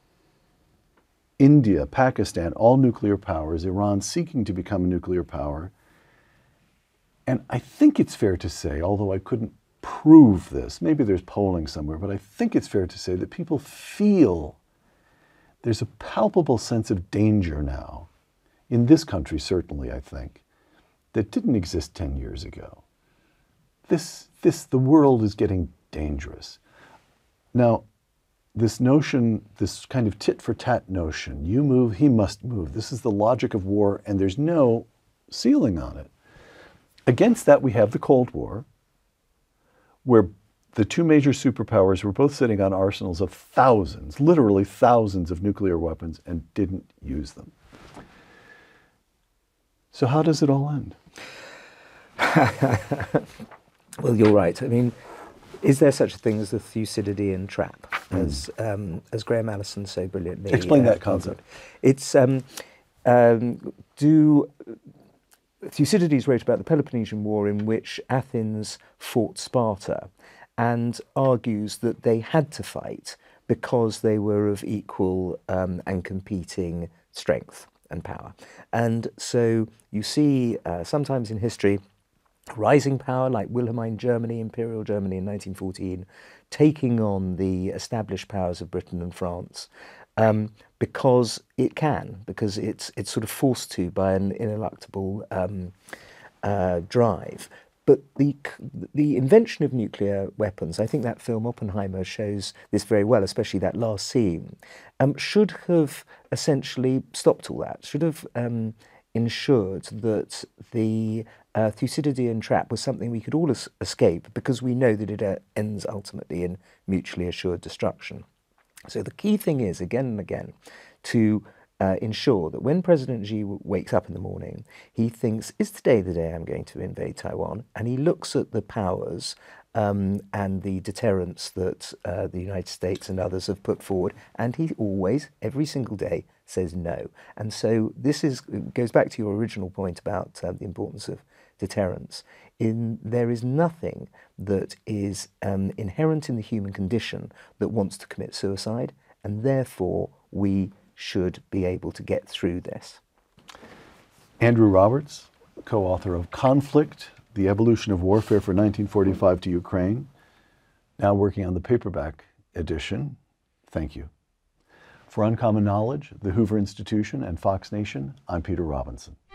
India, Pakistan, all nuclear powers, Iran seeking to become a nuclear power. And I think it's fair to say, although I couldn't prove this, maybe there's polling somewhere, but I think it's fair to say that people feel there's a palpable sense of danger now, in this country certainly, I think, that didn't exist ten years ago. This, this, the world is getting dangerous. Now, this notion, this kind of tit-for-tat notion, you move, he must move. This is the logic of war, and there's no ceiling on it. Against that, we have the Cold War, where the two major superpowers were both sitting on arsenals of thousands, literally thousands of nuclear weapons, and didn't use them. So how does it all end? Well, you're right. I mean, is there such a thing as the Thucydidean trap, mm. as um, as Graham Allison so brilliantly explain uh, that concept? It's um, um, do Thucydides wrote about the Peloponnesian War, in which Athens fought Sparta, and argues that they had to fight because they were of equal um, and competing strength and power. And so you see uh, sometimes in history rising power like Wilhelmine Germany, Imperial Germany in nineteen fourteen, taking on the established powers of Britain and France um, because it can, because it's it's sort of forced to by an ineluctable um, uh, drive. But the the invention of nuclear weapons, I think that film Oppenheimer shows this very well, especially that last scene, um, should have essentially stopped all that, should have um, ensured that the uh, Thucydidean trap was something we could all es escape, because we know that it uh, ends ultimately in mutually assured destruction. So the key thing is, again and again, to Uh, ensure that when President Xi wakes up in the morning, he thinks, is today the day I'm going to invade Taiwan? And he looks at the powers um, and the deterrence that uh, the United States and others have put forward, and he always, every single day, says no. And so this is goes back to your original point about uh, the importance of deterrence. In, there is nothing that is um, inherent in the human condition that wants to commit suicide, and therefore we should be able to get through this. Andrew Roberts, co-author of Conflict, The Evolution of Warfare for nineteen forty-five to Ukraine, now working on the paperback edition. Thank you. For Uncommon Knowledge, the Hoover Institution, and Fox Nation, I'm Peter Robinson.